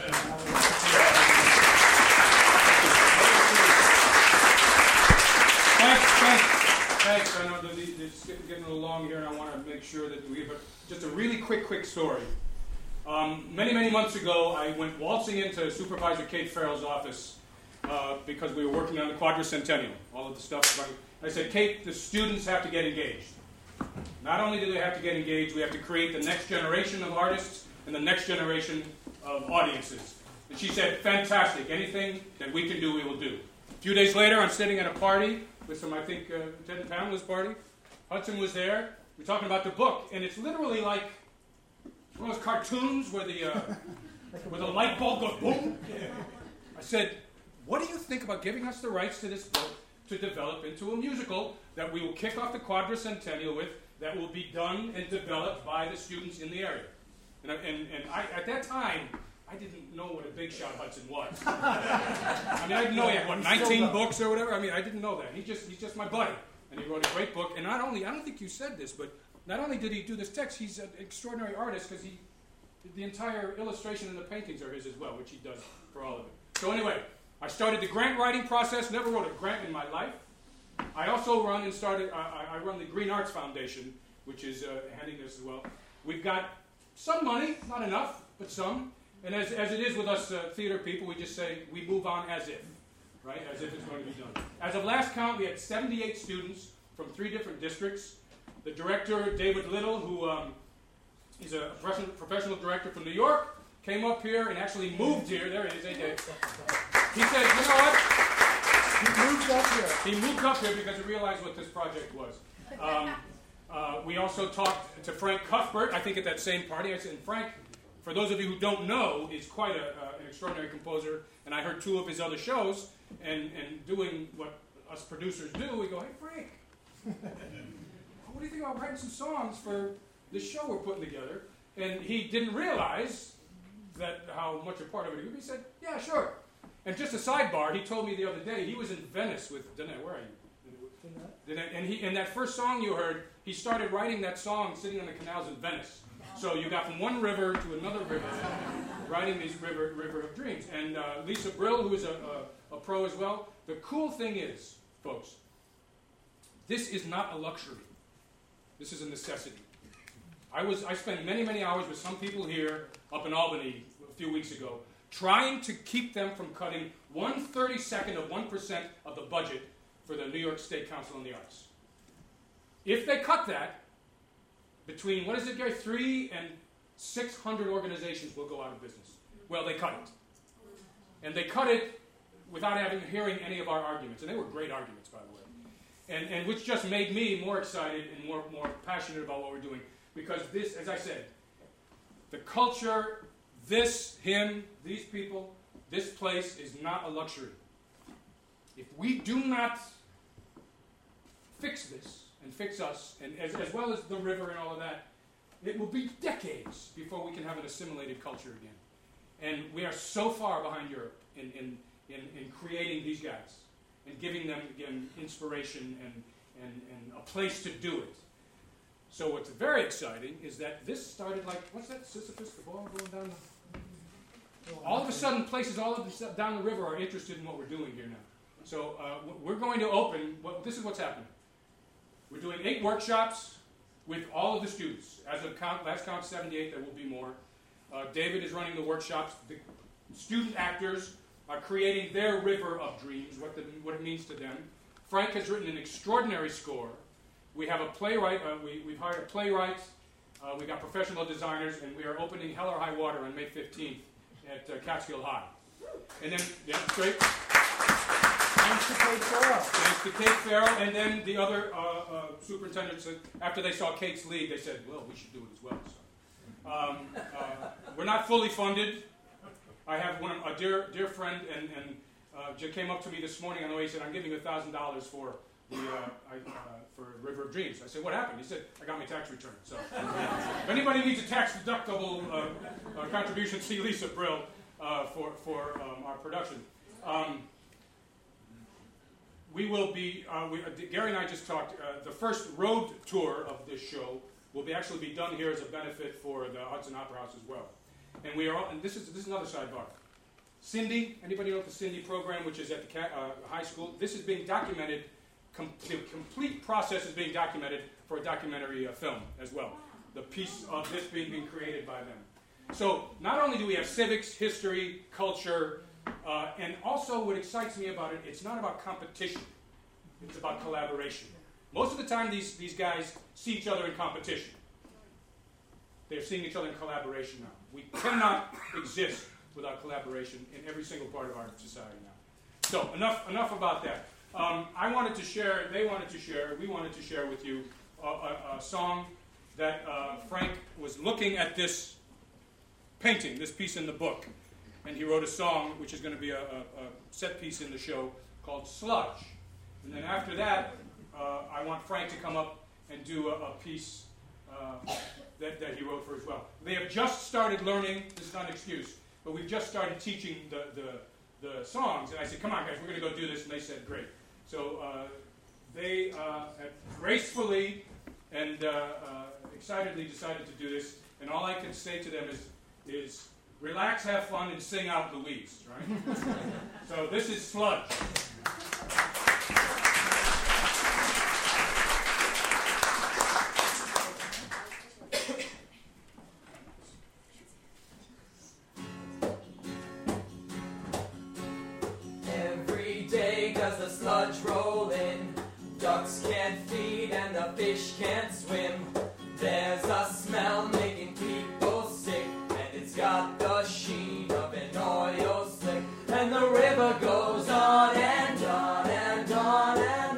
Thanks, thanks, thanks. I know that it's getting a little long here, and I want to make sure that we give a, just a really quick, quick story. Um, many, many months ago, I went waltzing into Supervisor Kate Farrell's office uh, because we were working on the quadricentennial, all of the stuff. About it. I said, Kate, the students have to get engaged. Not only do they have to get engaged, we have to create the next generation of artists and the next generation of audiences. And she said, fantastic. Anything that we can do, we will do. A few days later, I'm sitting at a party with some, I think, uh, Lieutenant Pamela's party. Hudson was there. We're talking about the book, and it's literally like one of those cartoons where the uh, where the light bulb goes boom. I said, what do you think about giving us the rights to this book to develop into a musical that we will kick off the quadricentennial with, that will be done and developed by the students in the area? And, I, and, and I, at that time, I didn't know what a big shot Hudson was. I mean, I didn't know he had, what, nineteen books or whatever? I mean, I didn't know that. He just, he's just my buddy. And he wrote a great book. And not only, I don't think you said this, but not only did he do this text, he's an extraordinary artist because he, the entire illustration and the paintings are his as well, which he does for all of it. So anyway, I started the grant writing process, never wrote a grant in my life. I also run and started, I, I run the Green Arts Foundation, which is uh, handling this as well. We've got some money, not enough, but some. And as, as it is with us uh, theater people, we just say we move on as if, right? As if it's going to be done. As of last count, we had seventy-eight students from three different districts. The director, David Little, who um, is a professional, professional director from New York, came up here and actually moved here. There he is, hey Dave. He said, you know what? He moved up here. He moved up here because he realized what this project was. Um, uh, we also talked to Frank Cuthbert, I think at that same party. I said, and Frank, for those of you who don't know, is quite a, uh, an extraordinary composer, and I heard two of his other shows, and, and doing what us producers do, we go, hey Frank, what do you think about writing some songs for this show we're putting together? And he didn't realize that how much a part of it he would be. He said, yeah, sure. And just a sidebar, he told me the other day, he was in Venice with, Danette, where are you? Danette. And he, in that first song you heard, he started writing that song sitting on the canals in Venice. So you got from one river to another river, writing these river, river of dreams. And uh, Lisa Brill, who is a, a, a pro as well. The cool thing is, folks, this is not a luxury. This is a necessity. I was I spent many, many hours with some people here up in Albany a few weeks ago, trying to keep them from cutting one thirty-second of one percent of the budget for the New York State Council on the Arts. If they cut that, between, what is it, Gary? Three and six hundred organizations will go out of business. Well, they cut it. And they cut it without having hearing any of our arguments. And they were great arguments, by the way. And, and which just made me more excited and more, more passionate about what we're doing. Because this, as I said, the culture, this, him, these people, this place is not a luxury. If we do not fix this and fix us, and as, as well as the river and all of that, it will be decades before we can have an assimilated culture again. And we are so far behind Europe in, in, in, in creating these guys and giving them, again, inspiration and, and, and a place to do it. So what's very exciting is that this started like, what's that, Sisyphus, the ball going down the... All of a sudden, places all of the, down the river are interested in what we're doing here now. So uh, we're going to open, well, this is what's happening. We're doing eight workshops with all of the students. As of count, last count, seventy-eight, there will be more. Uh, David is running the workshops. The student actors are creating their river of dreams, what, the, what it means to them. Frank has written an extraordinary score. We have a playwright, uh, we, we've hired a playwright, uh, we got professional designers, and we are opening Hell or High Water on May fifteenth at uh, Catskill High. And then, yeah, straight. Thanks to Kate Farrell. Thanks to Kate Farrell, and then the other uh, uh, superintendents, after they saw Kate's lead, they said, well, we should do it as well. So, um, uh, we're not fully funded. I have one, a dear dear friend, and, and uh, came up to me this morning on the way. He said, I'm giving you one thousand dollars for the uh, I, uh, for River of Dreams. I said, what happened? He said, I got my tax return. So if anybody needs a tax-deductible uh, uh, contribution, see Lisa Brill uh, for, for um, our production. Um, we will be, uh, we, uh, Gary and I just talked, uh, the first road tour of this show will be actually be done here as a benefit for the Hudson Opera House as well. And we are, all, and this is this is another sidebar. Cindy, anybody know the Cindy program, which is at the uh, high school? This is being documented. Com- the complete process is being documented for a documentary uh, film as well. The piece of this being, being created by them. So not only do we have civics, history, culture, uh, and also what excites me about it, it's not about competition. It's about collaboration. Most of the time these, these guys see each other in competition. They're seeing each other in collaboration now. We cannot exist without collaboration in every single part of our society now. So enough, enough about that. Um, I wanted to share, they wanted to share, we wanted to share with you a, a, a song that uh, Frank was looking at this painting, this piece in the book, and he wrote a song which is going to be a, a, a set piece in the show called Sludge. And then after that, uh, I want Frank to come up and do a, a piece uh, that, that he wrote for as well. They have just started learning, this is not an excuse, but we've just started teaching the, the, the songs, and I said, come on guys, we're going to go do this, and they said, great. So uh, they uh, have gracefully and uh, uh, excitedly decided to do this, and all I can say to them is, is relax, have fun, and sing out Louise, right? So this is Sludge. Sludge roll in, ducks can't feed and the fish can't swim. There's a smell making people sick, and it's got the sheen of an oil slick. And the river goes on and on and on and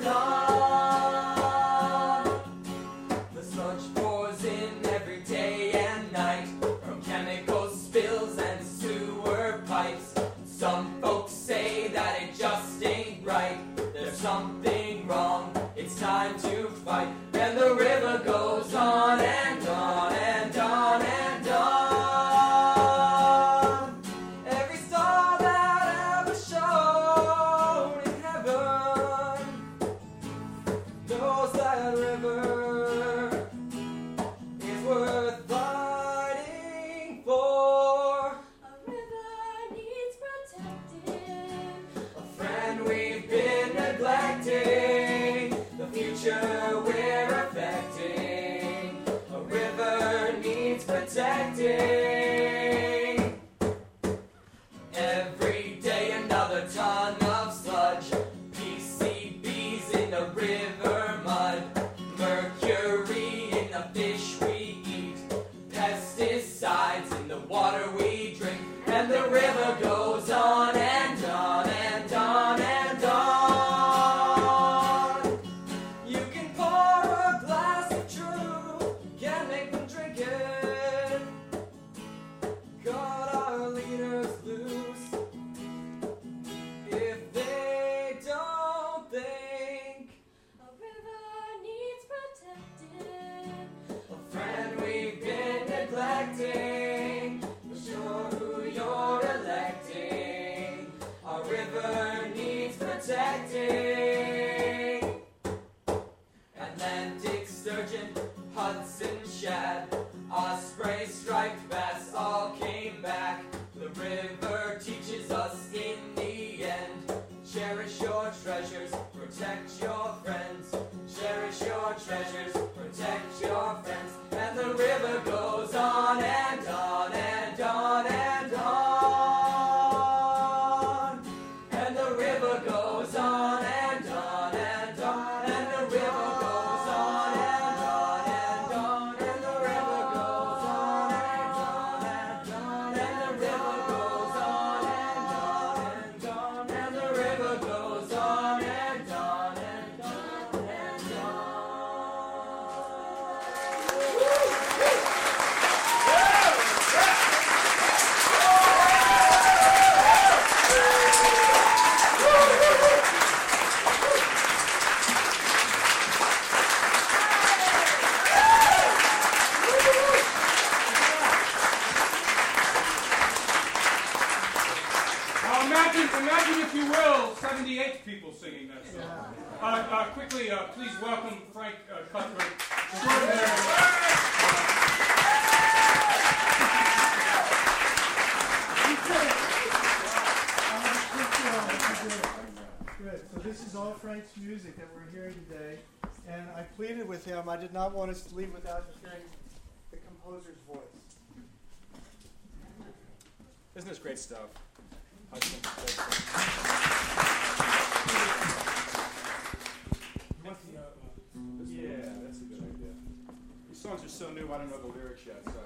on. The sludge pours in every day and night from chemical spills and sewer pipes. Some folks say that it just ain't right. There's something wrong, it's time to fight. And the river goes on and on and on and on. Every star that ever shone in heaven knows that river is worth fighting for. A river needs protecting. A friend we've been neglecting, the future we're affecting. A river needs protecting. Every day another ton of sludge, P C Bs in the river mud, mercury in the fish we protecting. Atlantic sturgeon, Hudson shad, osprey, striped bass all came back. The river teaches us in the end, cherish your treasures, protect your friends. Cherish your treasures, protect your friends. And the river goes on and on and on and on. And the river goes on and on and on. And the river goes on and on and on. And the river goes on and on and on. And the river goes on and on and on. And the river goes on and on and on and on. Now imagine, imagine if you will, seventy-eight people singing that song. Uh, uh, quickly, uh, please welcome Frank uh, Cuthbert. Good. So this is all Frank's music that we're hearing today, and I pleaded with him. I did not want us to leave without hearing the composer's voice. Isn't this great stuff? Yeah, that's a good idea. These songs are so new, I don't know the lyrics yet, so.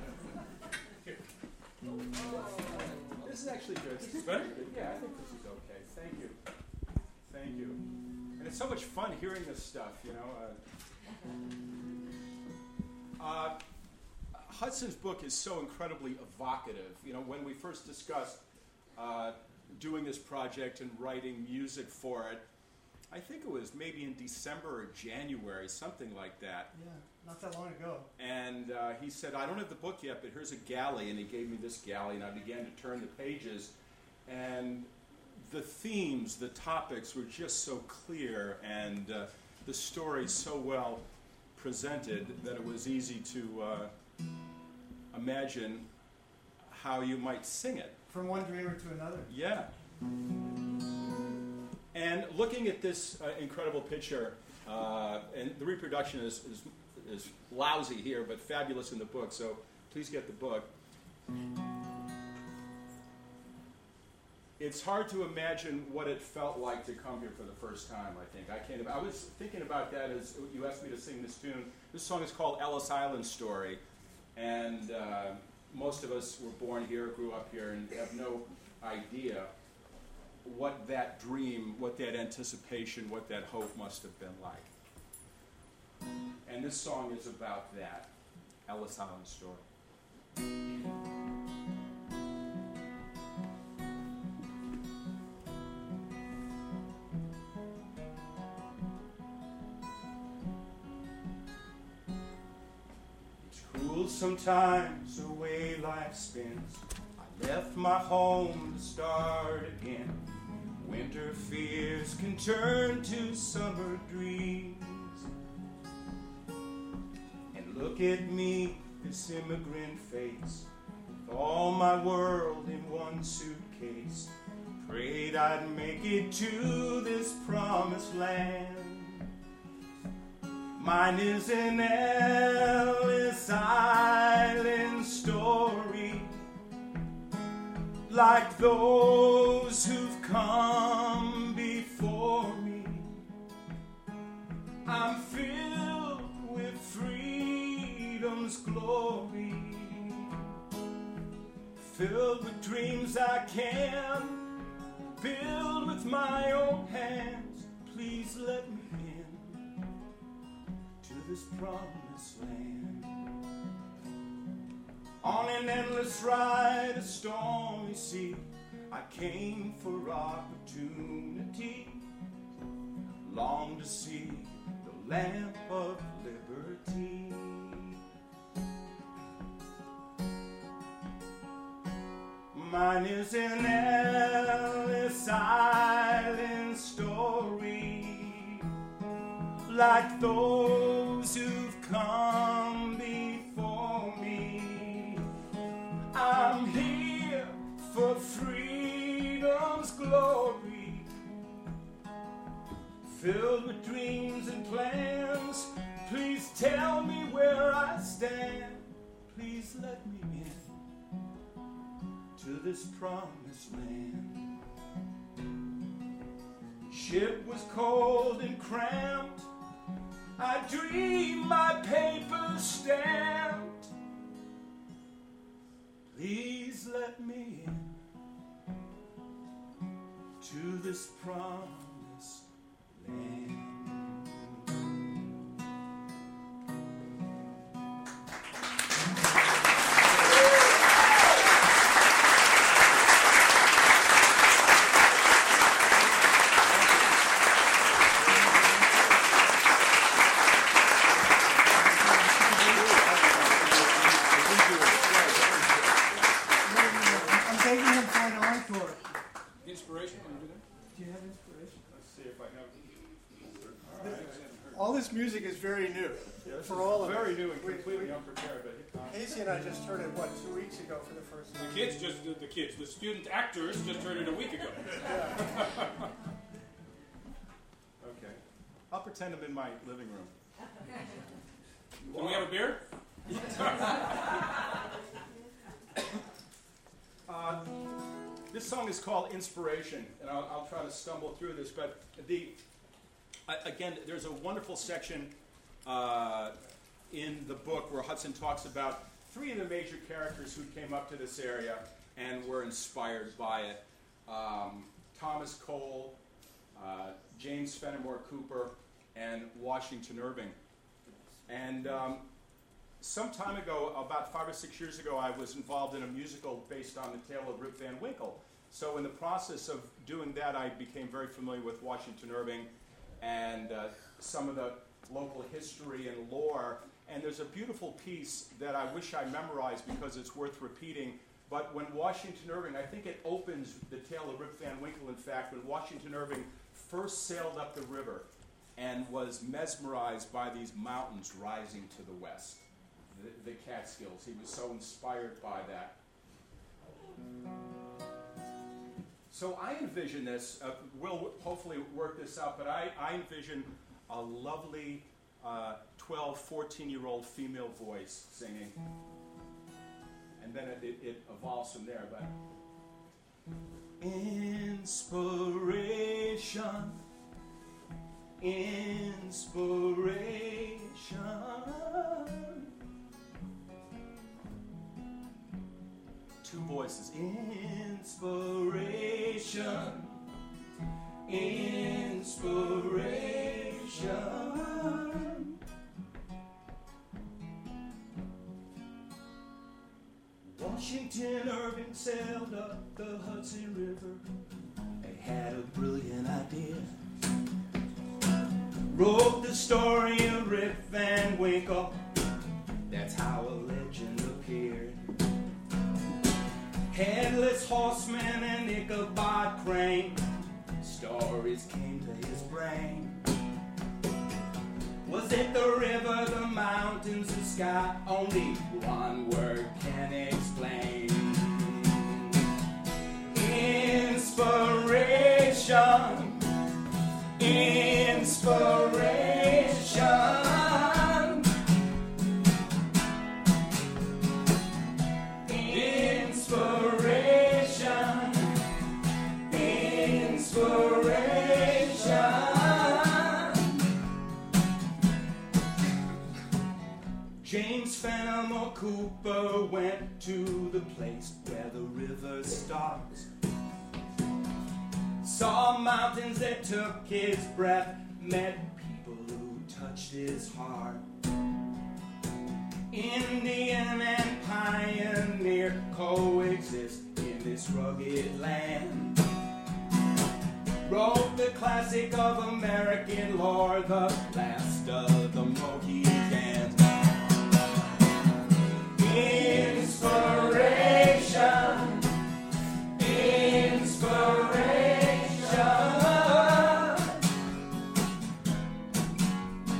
This is actually good. This is better? Yeah, I think this is okay. Thank you. Thank you. And it's so much fun hearing this stuff, you know. Uh, uh, Hudson's book is so incredibly evocative. You know, when we first discussed uh, doing this project and writing music for it, I think it was maybe in December or January, something like that. Yeah, not that long ago. And uh, he said, I don't have the book yet, but here's a galley. And he gave me this galley, and I began to turn the pages. And the themes, the topics were just so clear, and uh, the story so well presented that it was easy to uh, imagine how you might sing it. From one dreamer to another. Yeah. And looking at this uh, incredible picture, uh, and the reproduction is, is, is lousy here, but fabulous in the book, so please get the book. It's hard to imagine what it felt like to come here for the first time, I think. I can't. I was thinking about that as you asked me to sing this tune. This song is called Ellis Island Story, and uh, most of us were born here, grew up here, and have no idea what that dream, what that anticipation, what that hope must have been like. And this song is about that, Ellis Island Story. It's cruel sometimes the way life spins. I left my home to start again. Winter fears can turn to summer dreams. And look at me, this immigrant face, with all my world in one suitcase. Prayed I'd make it to this promised land. Mine is an Ellis Island story, like those who've come before me. I'm filled with freedom's glory, filled with dreams I can build with my own hands. Please let me in to this promised land. On an endless ride, a stormy sea, I came for opportunity. Long to see the lamp of liberty. Mine is an Ellis Island like those who've come before me. I'm here for freedom's glory, filled with dreams and plans. Please tell me where I stand. Please let me in to this promised land. Ship was cold and cramped. I dream my paper stamped. Please let me in to this promised land. Inspiration, want to do that? Do you have inspiration? Let's see if I have. All this music is very new Yeah, this for is all of us. very new and We- completely we- unprepared. But, uh, Casey and I just heard it, what, two weeks ago for the first The time? kids just, the, the kids, the student actors just heard it a week ago. okay. I'll pretend I'm in my living room. Can we have a beer? Uh, this song is called Inspiration, and I'll, I'll try to stumble through this. But the uh, again, there's a wonderful section uh, in the book where Hudson talks about three of the major characters who came up to this area and were inspired by it. Um, Thomas Cole, uh, James Fenimore Cooper, and Washington Irving. And um, some time ago, about five or six years ago, I was involved in a musical based on the tale of Rip Van Winkle. So in the process of doing that, I became very familiar with Washington Irving and uh, some of the local history and lore. And there's a beautiful piece that I wish I memorized because it's worth repeating. But when Washington Irving, I think it opens the tale of Rip Van Winkle, in fact, when Washington Irving first sailed up the river and was mesmerized by these mountains rising to the west. The, the Catskills. He was so inspired by that. So I envision this, uh, we'll hopefully work this out, but I, I envision a lovely uh, twelve, fourteen-year-old female voice singing. And then it, it, it evolves from there. But inspiration, inspiration. Two voices. Inspiration, inspiration. Washington Irving sailed up the Hudson River. They had a brilliant idea. Wrote the story of Rip Van Winkle. That's how a legend appeared. Headless Horseman and Ichabod Crane, stories came to his brain. Was it the river, the mountains, the sky? Only one word can explain. Inspiration, inspiration. James Fenimore Cooper went to the place where the river starts. Saw mountains that took his breath, met people who touched his heart. Indian and pioneer coexist in this rugged land. Wrote the classic of American lore, The Last of the Mohicans. Inspiration, inspiration.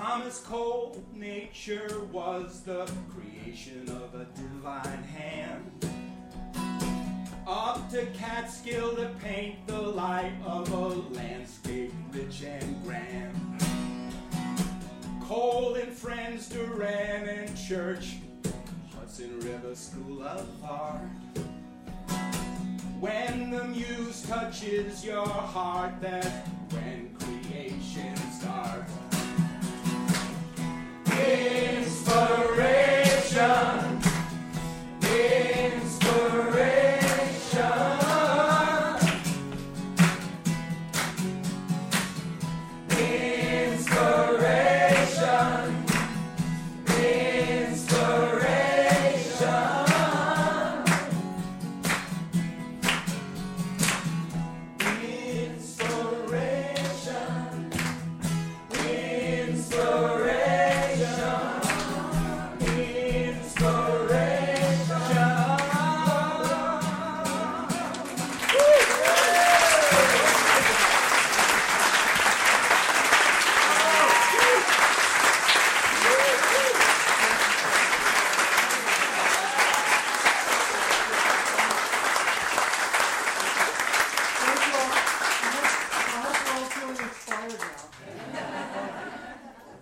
Thomas Cole, nature was the creation of a divine hand. Up to Catskill to paint the light of a landscape rich and grand. Cole and friends, Duran and Church, Hudson River School of Art. When the muse touches your heart, that's when creation starts. Inspiration, inspiration, inspiration, inspiration.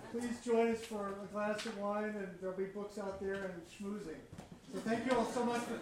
For a glass of wine, and there'll be books out there and schmoozing. So thank you all so much for